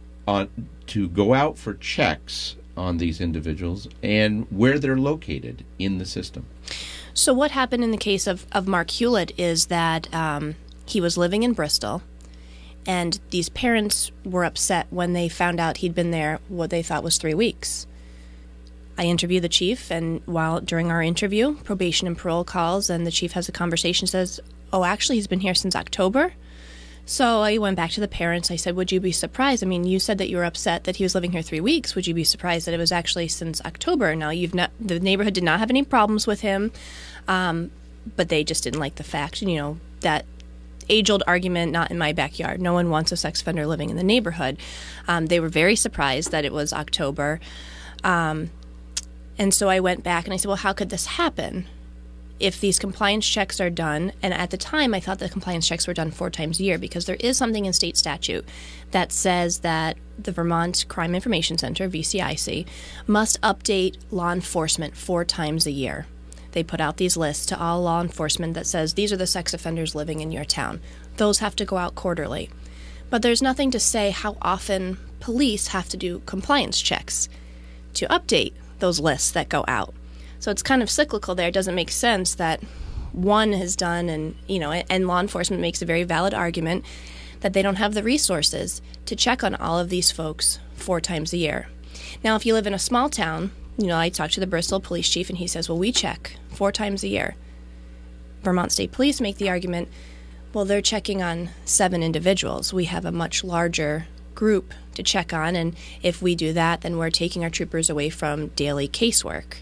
to go out for checks on these individuals and where they're located in the system. So what happened in the case of Mark Hewlett is that he was living in Bristol, and these parents were upset when they found out he'd been there what they thought was 3 weeks. I interviewed the chief, and during our interview, probation and parole calls, and the chief has a conversation, says, oh, actually, he's been here since October. So I went back to the parents. I said, would you be surprised? You said that you were upset that he was living here 3 weeks. Would you be surprised that it was actually since October? Now, the neighborhood did not have any problems with him, but they just didn't like the fact, that age-old argument, not in my backyard. No one wants a sex offender living in the neighborhood. They were very surprised that it was October. And so I went back and I said, well, how could this happen? If these compliance checks are done, and at the time I thought the compliance checks were done 4 times a year, because there is something in state statute that says that the Vermont Crime Information Center, VCIC, must update law enforcement 4 times a year. They put out these lists to all law enforcement that says these are the sex offenders living in your town. Those have to go out quarterly. But there's nothing to say how often police have to do compliance checks to update those lists that go out. So it's kind of cyclical there. It doesn't make sense that one is done and law enforcement makes a very valid argument that they don't have the resources to check on all of these folks 4 times a year. Now, if you live in a small town, I talked to the Bristol police chief, and he says, well, we check 4 times a year. Vermont State Police make the argument, well, they're checking on 7 individuals. We have a much larger group to check on, and if we do that, then we're taking our troopers away from daily casework.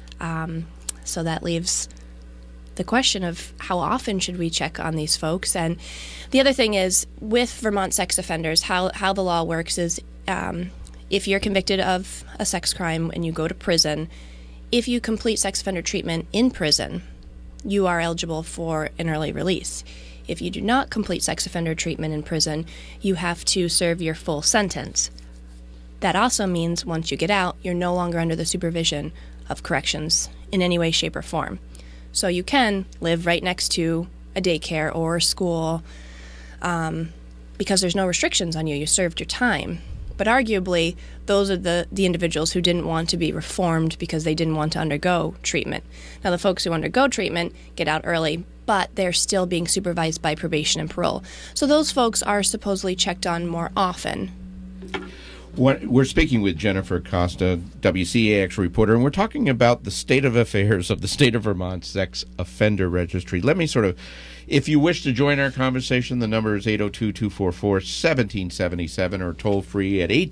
So that leaves the question of how often should we check on these folks. And the other thing is, with Vermont sex offenders, how the law works is if you're convicted of a sex crime and you go to prison, if you complete sex offender treatment in prison, you are eligible for an early release. If you do not complete sex offender treatment in prison, you have to serve your full sentence. That also means once you get out, you're no longer under the supervision of corrections in any way, shape, or form. So you can live right next to a daycare or a school because there's no restrictions on you. You served your time. But arguably, those are the individuals who didn't want to be reformed because they didn't want to undergo treatment. Now, the folks who undergo treatment get out early, but they're still being supervised by probation and parole. So those folks are supposedly checked on more often. We're speaking with Jennifer Costa, WCAX reporter, and we're talking about the state of affairs of the state of Vermont Sex Offender Registry. Let me if you wish to join our conversation, the number is 802-244-1777 or toll free at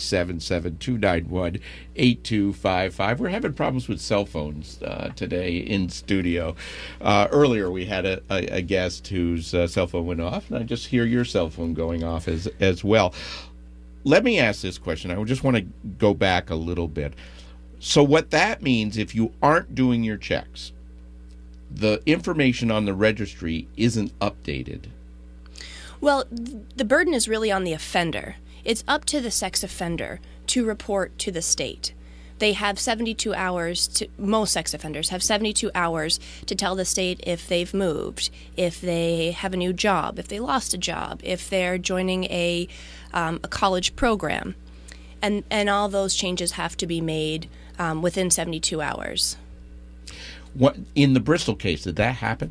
877-291-8255. We're having problems with cell phones today in studio. Earlier we had a guest whose cell phone went off, and I just hear your cell phone going off as well. Let me ask this question. I just want to go back a little bit. So what that means, if you aren't doing your checks, the information on the registry isn't updated. Well, the burden is really on the offender. It's up to the sex offender to report to the state. They have 72 hours most sex offenders have 72 hours to tell the state if they've moved, if they have a new job, if they lost a job, if they're joining a college program. And all those changes have to be made within 72 hours. What in the Bristol case, did that happen?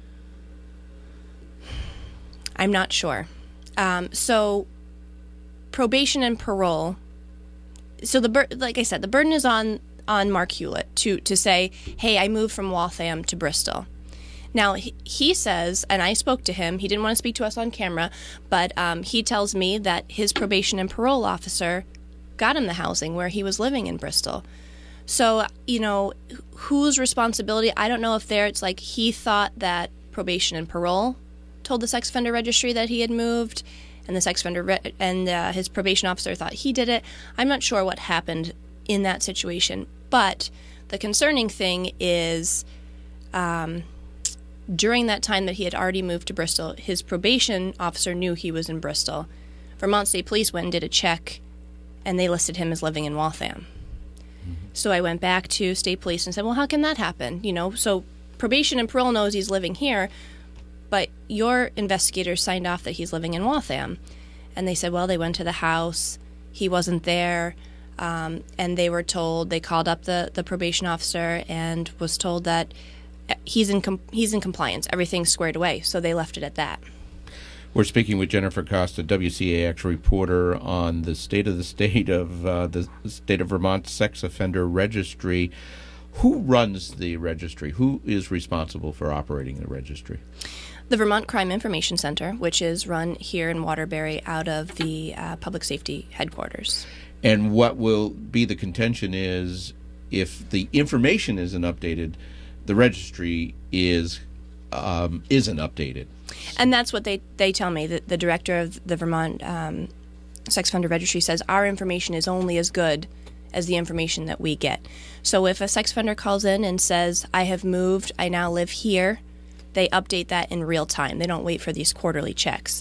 I'm not sure. So probation and parole. So like I said, the burden is on Mark Hewlett to say, hey, I moved from Waltham to Bristol. Now, he says, and I spoke to him, he didn't want to speak to us on camera, but he tells me that his probation and parole officer got him the housing where he was living in Bristol. So, whose responsibility? I don't know if it's like he thought that probation and parole told the sex offender registry that he had moved, and the sex offender and his probation officer thought he did it. I'm not sure what happened in that situation, but the concerning thing is during that time that he had already moved to Bristol, his probation officer knew he was in Bristol. Vermont State Police went and did a check, and they listed him as living in Waltham. Mm-hmm. So I went back to State Police and said, well, how can that happen? So probation and parole knows he's living here, but your investigators signed off that he's living in Waltham. And they said, well, they went to the house, he wasn't there, and they were told, they called up the probation officer and was told that he's in compliance, everything's squared away, so they left it at that. We're speaking with Jennifer Costa, WCAX reporter on the state of the state of Vermont Sex Offender Registry. Who runs the registry? Who is responsible for operating the registry? The Vermont Crime Information Center, which is run here in Waterbury out of the Public Safety Headquarters. And what will be the contention is if the information isn't updated, the registry isn't updated. And that's what they tell me. The director of the Vermont Sex Offender Registry says our information is only as good as the information that we get. So if a sex offender calls in and says, I have moved, I now live here, they update that in real time. They don't wait for these quarterly checks.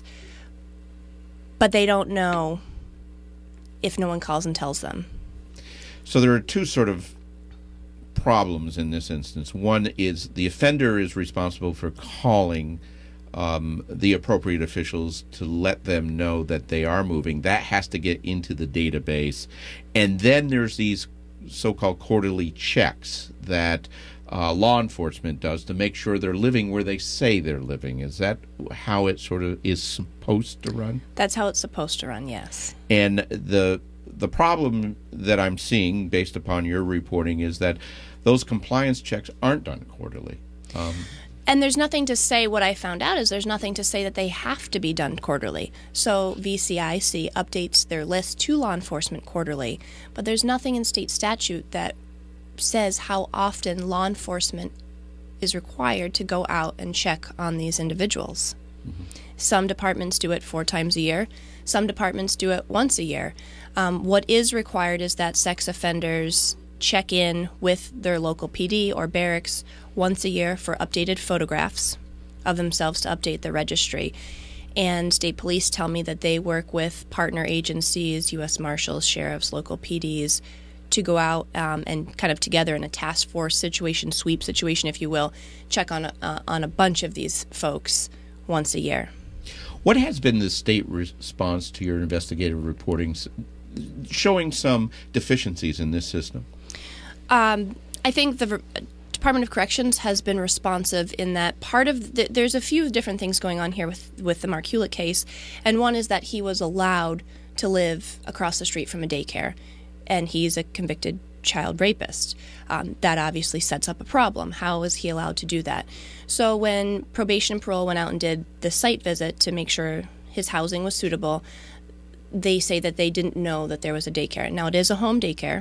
But they don't know if no one calls and tells them. So there are two sort of problems in this instance. One is the offender is responsible for calling the appropriate officials to let them know that they are moving. That has to get into the database. And then there's these so-called quarterly checks that law enforcement does to make sure they're living where they say they're living. Is that how it sort of is supposed to run? That's how it's supposed to run, yes. And the problem that I'm seeing, based upon your reporting, is that those compliance checks aren't done quarterly. And there's nothing to say, what I found out is there's nothing to say that they have to be done quarterly. So VCIC updates their list to law enforcement quarterly, but there's nothing in state statute that says how often law enforcement is required to go out and check on these individuals. Mm-hmm. Some departments do it 4 times a year. Some departments do it once a year. What is required is that sex offenders check in with their local PD or barracks once a year for updated photographs of themselves to update the registry. And state police tell me that they work with partner agencies, U.S. Marshals, sheriffs, local PDs, to go out and kind of together in a task force situation, sweep situation, if you will, check on a bunch of these folks once a year. What has been the state response to your investigative reporting showing some deficiencies in this system? I think the Department of Corrections has been responsive in that part of there's a few different things going on here with the Mark Hewlett case, and one is that he was allowed to live across the street from a daycare, and he's a convicted child rapist. That obviously sets up a problem. How is he allowed to do that? So when probation and parole went out and did the site visit to make sure his housing was suitable, they say that they didn't know that there was a daycare. Now, it is a home daycare.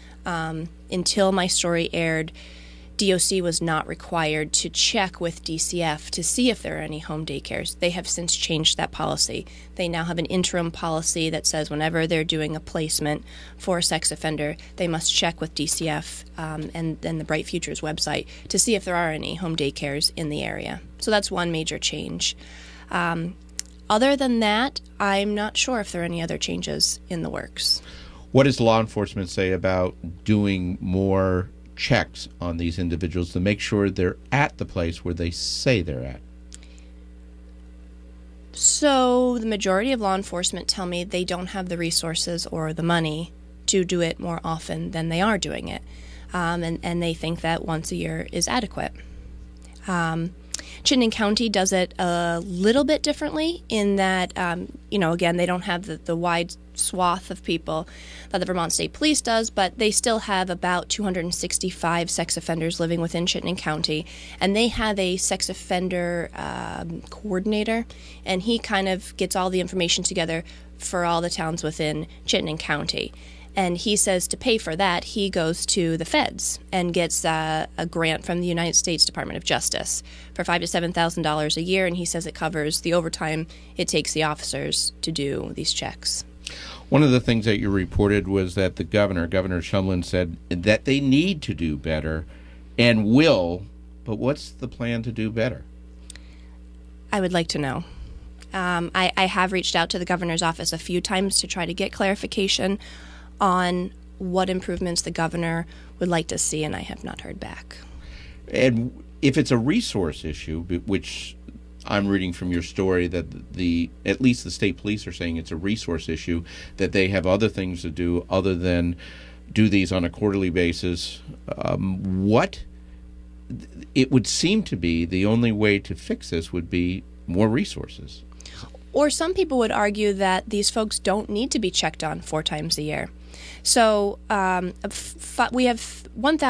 Until my story aired, DOC was not required to check with DCF to see if there are any home daycares. They have since changed that policy. They now have an interim policy that says whenever they're doing a placement for a sex offender, they must check with DCF and the Bright Futures website to see if there are any home daycares in the area. So that's one major change. Other than that, I'm not sure if there are any other changes in the works. What does law enforcement say about doing more checks on these individuals to make sure they're at the place where they say they're at? So the majority of law enforcement tell me they don't have the resources or the money to do it more often than they are doing it. And they think that once a year is adequate. Chittenden County does it a little bit differently in that, again, they don't have the wide swath of people that the Vermont State Police does, but they still have about 265 sex offenders living within Chittenden County, and they have a sex offender coordinator, and he kind of gets all the information together for all the towns within Chittenden County. And he says to pay for that, he goes to the feds and gets a grant from the United States Department of Justice for $5,000 to $7,000 a year, and he says it covers the overtime it takes the officers to do these checks. One of the things that you reported was that the Governor Shumlin, said that they need to do better and will, but what's the plan to do better? I would like to know. I have reached out to the governor's office a few times to try to get clarification on what improvements the governor would like to see, and I have not heard back. And if it's a resource issue, which I'm reading from your story that at least the state police are saying it's a resource issue, that they have other things to do other than do these on a quarterly basis, what it would seem to be the only way to fix this would be more resources. Or some people would argue that these folks don't need to be checked on 4 times a year. So we have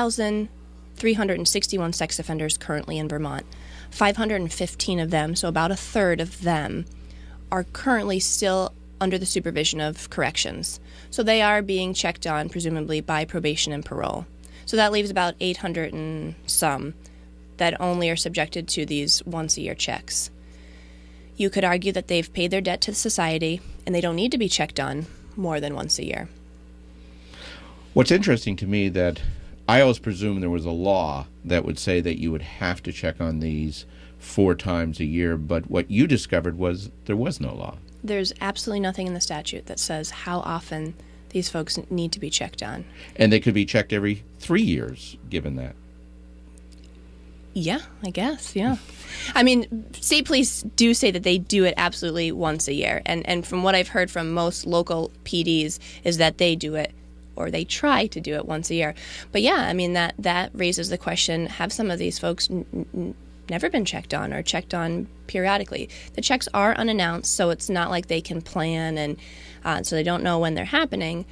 1,361 sex offenders currently in Vermont. 515 of them, so about a third of them, are currently still under the supervision of corrections. So they are being checked on, presumably, by probation and parole. So that leaves about 800 and some that only are subjected to these once-a-year checks. You could argue that they've paid their debt to society and they don't need to be checked on more than once a year. What's interesting to me that I always presumed there was a law that would say that you would have to check on these 4 times a year, but what you discovered was there was no law. There's absolutely nothing in the statute that says how often these folks need to be checked on. And they could be checked every 3 years, given that. Yeah, I guess, yeah. I mean, state police do say that they do it absolutely once a year, and from what I've heard from most local PDs is that they do it, or they try to do it once a year. But yeah, I mean, that raises the question, have some of these folks never been checked on or checked on periodically? The checks are unannounced, so it's not like they can plan, and so they don't know when they're happening.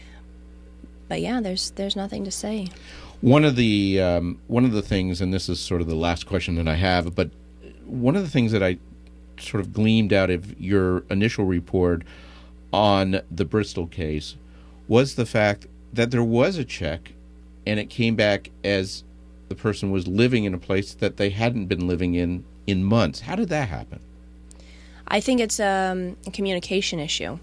But yeah, there's nothing to say. One of the things, and this is sort of the last question that I have, but one of the things that I sort of gleaned out of your initial report on the Bristol case was the fact that there was a check and it came back as the person was living in a place that they hadn't been living in months. How did that happen? I think it's a communication issue.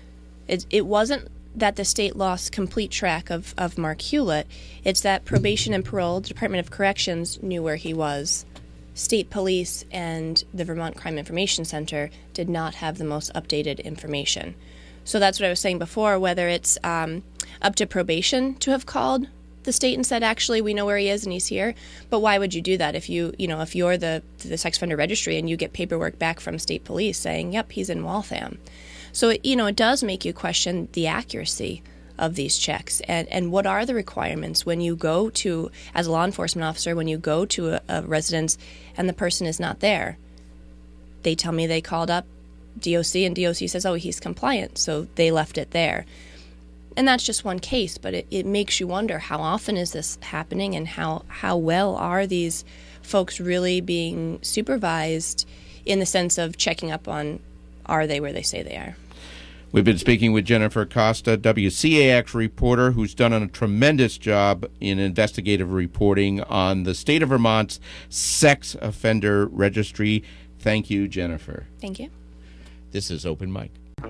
It wasn't that the state lost complete track of Mark Hewlett. It's that probation and parole, the Department of Corrections, knew where he was. State police and the Vermont Crime Information Center did not have the most updated information. So that's what I was saying before, whether it's up to probation to have called the state and said, actually, we know where he is and he's here. But why would you do that if you're the sex offender registry and you get paperwork back from state police saying, yep, he's in Waltham? So, it does make you question the accuracy of these checks and what are the requirements when you go to, as a law enforcement officer, when you go to a residence and the person is not there. They tell me they called up DOC and DOC says, oh, he's compliant, so they left it there. And that's just one case, but it makes you wonder, how often is this happening and how well are these folks really being supervised in the sense of checking up on, are they where they say they are? We've been speaking with Jennifer Costa, WCAX reporter, who's done a tremendous job in investigative reporting on the state of Vermont's sex offender registry. Thank you, Jennifer. Thank you. This is Open Mic.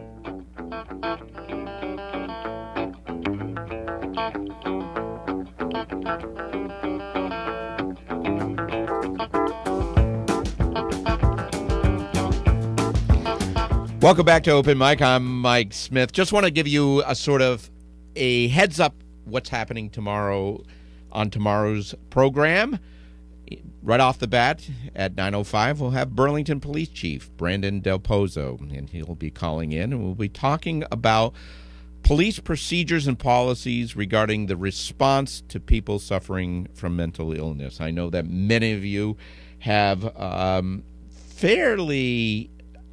Welcome back to Open Mic. I'm Mike Smith. Just want to give you a sort of a heads up what's happening tomorrow on tomorrow's program. Right off the bat at 9:05, we'll have Burlington Police Chief Brandon Del Pozo, and he'll be calling in, and we'll be talking about police procedures and policies regarding the response to people suffering from mental illness. I know that many of you have fairly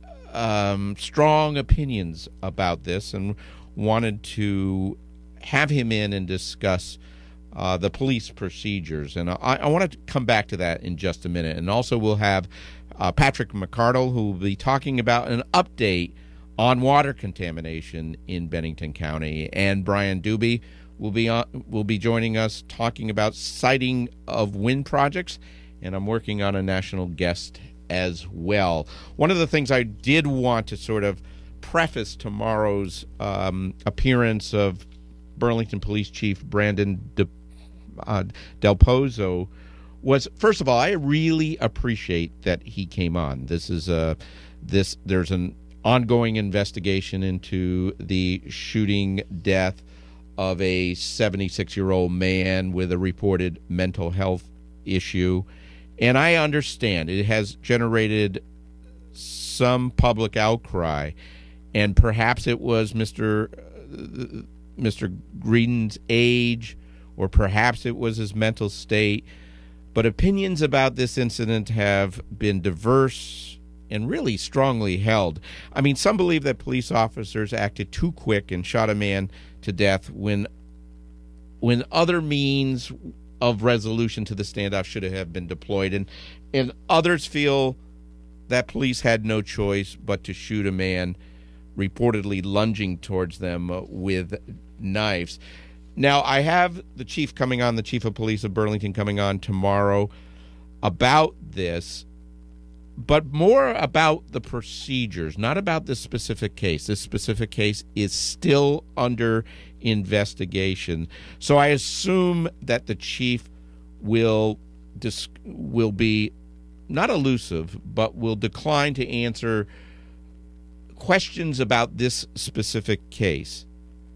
strong opinions about this and wanted to have him in and discuss the police procedures. And I want to come back to that in just a minute. And also we'll have Patrick McCardle, who will be talking about an update on water contamination in Bennington County. And Brian Doobie will be joining us talking about siting of wind projects. And I'm working on a national guest as well. One of the things I did want to sort of preface tomorrow's appearance of Burlington Police Chief Brandon Del Pozo was, first of all, I really appreciate that he came on. There's an ongoing investigation into the shooting death of a 76-year-old man with a reported mental health issue. And I understand it has generated some public outcry, and perhaps it was Mr. Greedon's age, or perhaps it was his mental state. But opinions about this incident have been diverse and really strongly held. I mean, some believe that police officers acted too quick and shot a man to death when other means of resolution to the standoff should have been deployed. And others feel that police had no choice but to shoot a man reportedly lunging towards them with knives. Now, I have the chief coming on, the chief of police of Burlington, coming on tomorrow about this, but more about the procedures, not about this specific case. This specific case is still under investigation. So I assume that the chief will be not elusive, but will decline to answer questions about this specific case.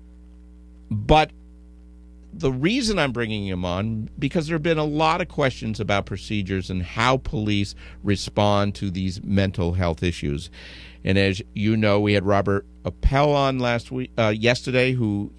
But the reason I'm bringing him on, because there have been a lot of questions about procedures and how police respond to these mental health issues. And as you know, we had Robert Appel on yesterday, who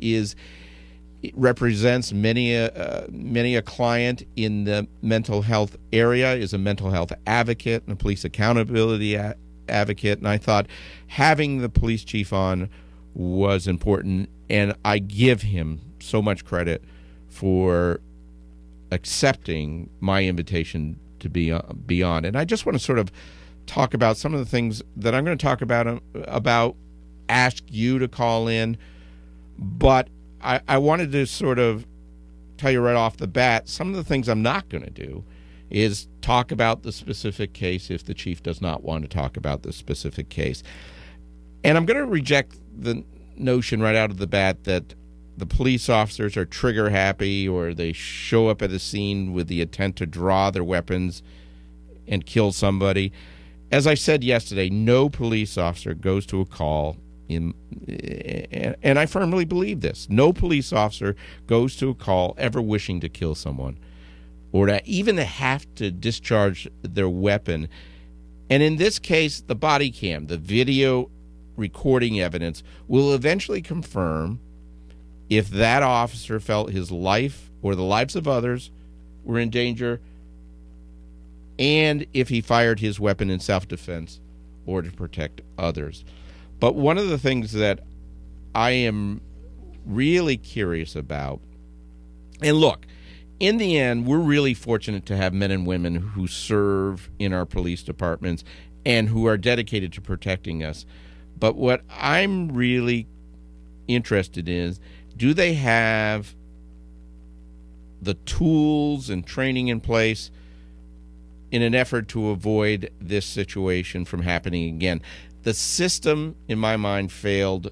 represents many a client in the mental health area, is a mental health advocate and a police accountability advocate. And I thought having the police chief on was important, and I give him so much credit for accepting my invitation to be on. And I just want to sort of talk about some of the things that I'm going to talk about, ask you to call in. But I wanted to sort of tell you right off the bat, some of the things I'm not going to do is talk about the specific case if the chief does not want to talk about the specific case. And I'm going to reject the notion right out of the bat that the police officers are trigger happy or they show up at a scene with the intent to draw their weapons and kill somebody. As I said yesterday, no police officer goes to a call and I firmly believe this. No police officer goes to a call ever wishing to kill someone or to even have to discharge their weapon. And in this case, the body cam, the video recording evidence, will eventually confirm if that officer felt his life or the lives of others were in danger, and if he fired his weapon in self-defense or to protect others. But one of the things that I am really curious about, and look, in the end, we're really fortunate to have men and women who serve in our police departments and who are dedicated to protecting us. But what I'm really interested in is, do they have the tools and training in place in an effort to avoid this situation from happening again? The system, in my mind, failed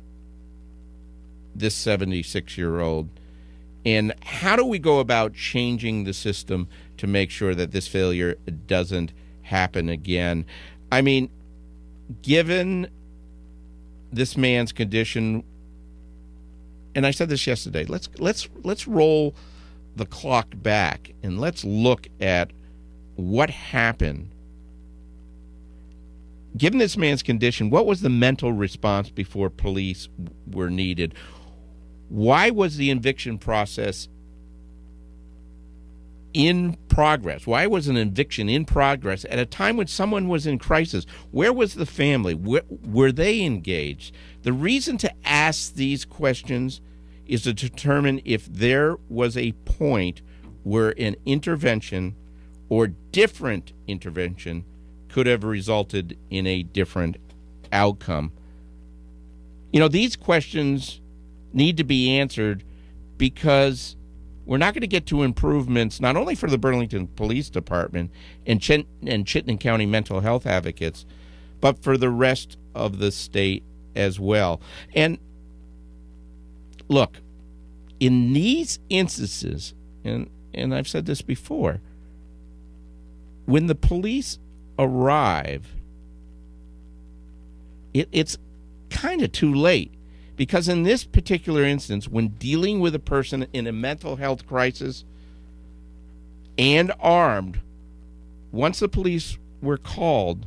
this 76-year-old. And how do we go about changing the system to make sure that this failure doesn't happen again? I mean, given this man's condition, and I said this yesterday, let's roll the clock back and let's look at what happened. Given this man's condition, what was the mental response before police were needed? Why was the eviction process in progress? Why was an eviction in progress at a time when someone was in crisis? Where was the family? Were they engaged? The reason to ask these questions is to determine if there was a point where an intervention or different intervention could have resulted in a different outcome. You know, these questions need to be answered because we're not going to get to improvements not only for the Burlington Police Department and Chittenden County mental health advocates, but for the rest of the state as well. And look, in these instances, and I've said this before, when the police arrive, it's kind of too late. Because in this particular instance, when dealing with a person in a mental health crisis and armed, once the police were called,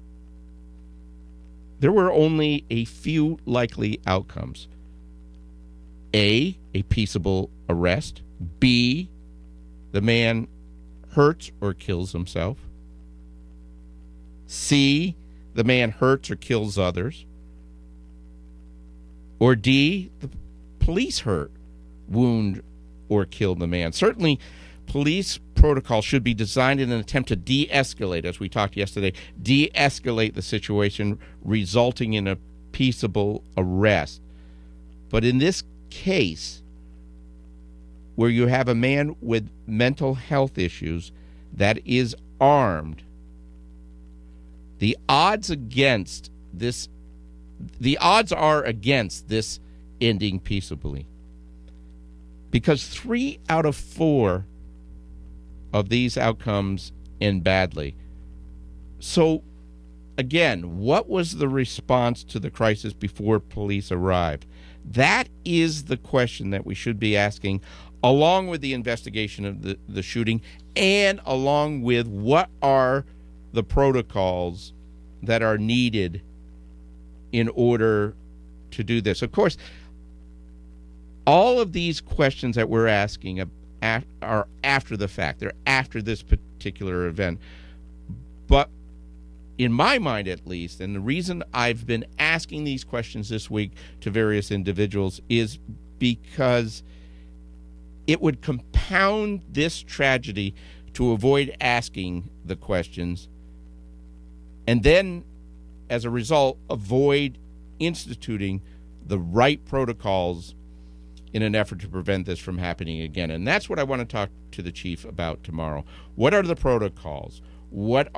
there were only a few likely outcomes. A peaceable arrest. B, the man hurts or kills himself. C, the man hurts or kills others. Or D, the police hurt, wound, or kill the man. Certainly, police protocol should be designed in an attempt to de-escalate, as we talked yesterday, de-escalate the situation, resulting in a peaceable arrest. But in this case, where you have a man with mental health issues that is armed, the odds are against this ending peaceably. Because 3 out of 4 of these outcomes end badly. So, again, what was the response to the crisis before police arrived? That is the question that we should be asking, along with the investigation of the shooting, and along with what are the protocols that are needed in order to do this. Of course, all of these questions that we're asking are after the fact. They're after this particular event. But in my mind, at least, and the reason I've been asking these questions this week to various individuals is because it would compound this tragedy to avoid asking the questions, and then, as a result, avoid instituting the right protocols in an effort to prevent this from happening again. And that's what I want to talk to the chief about tomorrow. What are the protocols? What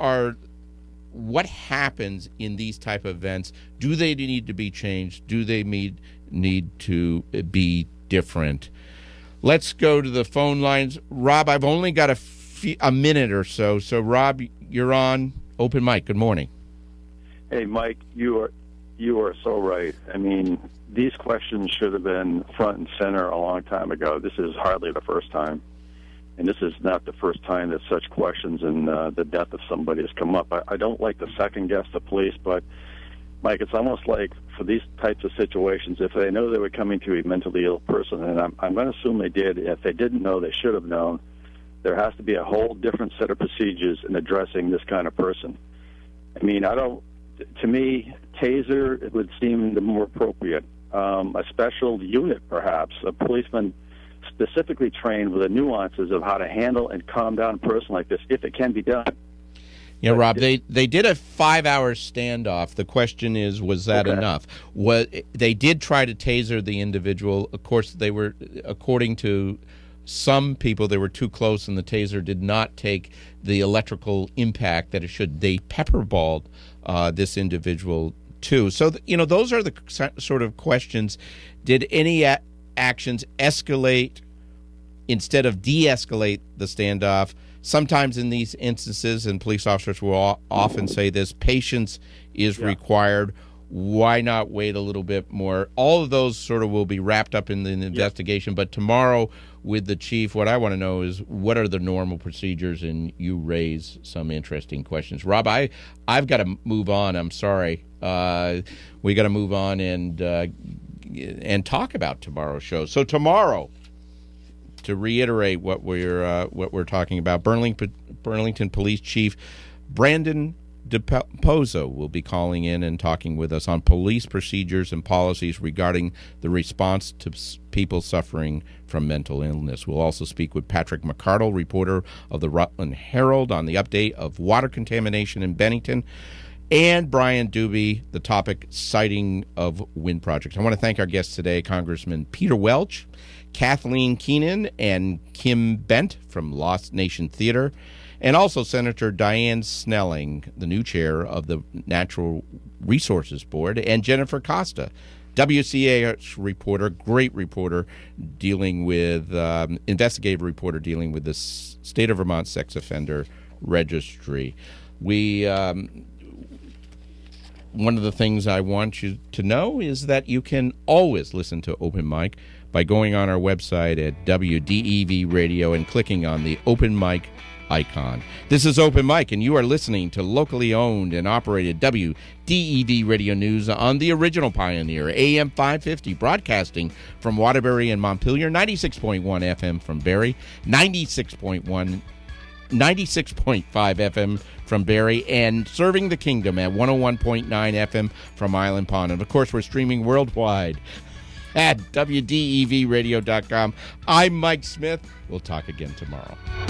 happens in these type of events? Do they need to be changed? Do they need to be different? Let's go to the phone lines. Rob, I've only got a minute or so. So, Rob, you're on open mic. Good morning. Hey, Mike, you are so right. I mean, these questions should have been front and center a long time ago. This is hardly the first time. And this is not the first time that such questions and the death of somebody has come up. I don't like to second-guess the police, but, Mike, it's almost like for these types of situations, if they know they were coming to a mentally ill person, and I'm going to assume they did, if they didn't know, they should have known, there has to be a whole different set of procedures in addressing this kind of person. I mean, to me, taser, it would seem the more appropriate. A special unit, perhaps, a policeman specifically trained with the nuances of how to handle and calm down a person like this, if it can be done. Yeah, Rob, they did a 5-hour standoff. The question is, was that enough? They did try to taser the individual. Of course, they were, according to some people, they were too close, and the taser did not take the electrical impact that it should. They pepperballed this individual too. So, those are the sort of questions. Did any actions escalate instead of de-escalate the standoff? Sometimes in these instances, and police officers will often say this, patience is required. Why not wait a little bit more? All of those sort of will be wrapped up in the investigation. But tomorrow with the chief, what I want to know is what are the normal procedures, and you raise some interesting questions. Rob, I've got to move on. I'm sorry. We got to move on and talk about tomorrow's show. So tomorrow, to reiterate what we're talking about, Burlington Police Chief Brandon DePozo will be calling in and talking with us on police procedures and policies regarding the response to people suffering from mental illness. We'll also speak with Patrick McCardle, reporter of the Rutland Herald, on the update of water contamination in Bennington, and Brian Doobie, the topic sighting of wind projects. I want to thank our guests today, Congressman Peter Welch, Kathleen Keenan, and Kim Bent from Lost Nation Theater, and also Senator Diane Snelling, the new chair of the Natural Resources Board, and Jennifer Costa, WCAH reporter, great reporter, dealing with investigative reporter dealing with the State of Vermont Sex Offender Registry. One of the things I want you to know is that you can always listen to Open Mic by going on our website at WDEV Radio and clicking on the Open Mic icon. This is Open Mic, and you are listening to locally owned and operated WDEV Radio News on the original Pioneer, AM 550, broadcasting from Waterbury and Montpelier, 96.1 FM from Barrie, 96.5 FM from Barrie, and serving the Kingdom at 101.9 FM from Island Pond. And, of course, we're streaming worldwide at WDEVradio.com. I'm Mike Smith. We'll talk again tomorrow.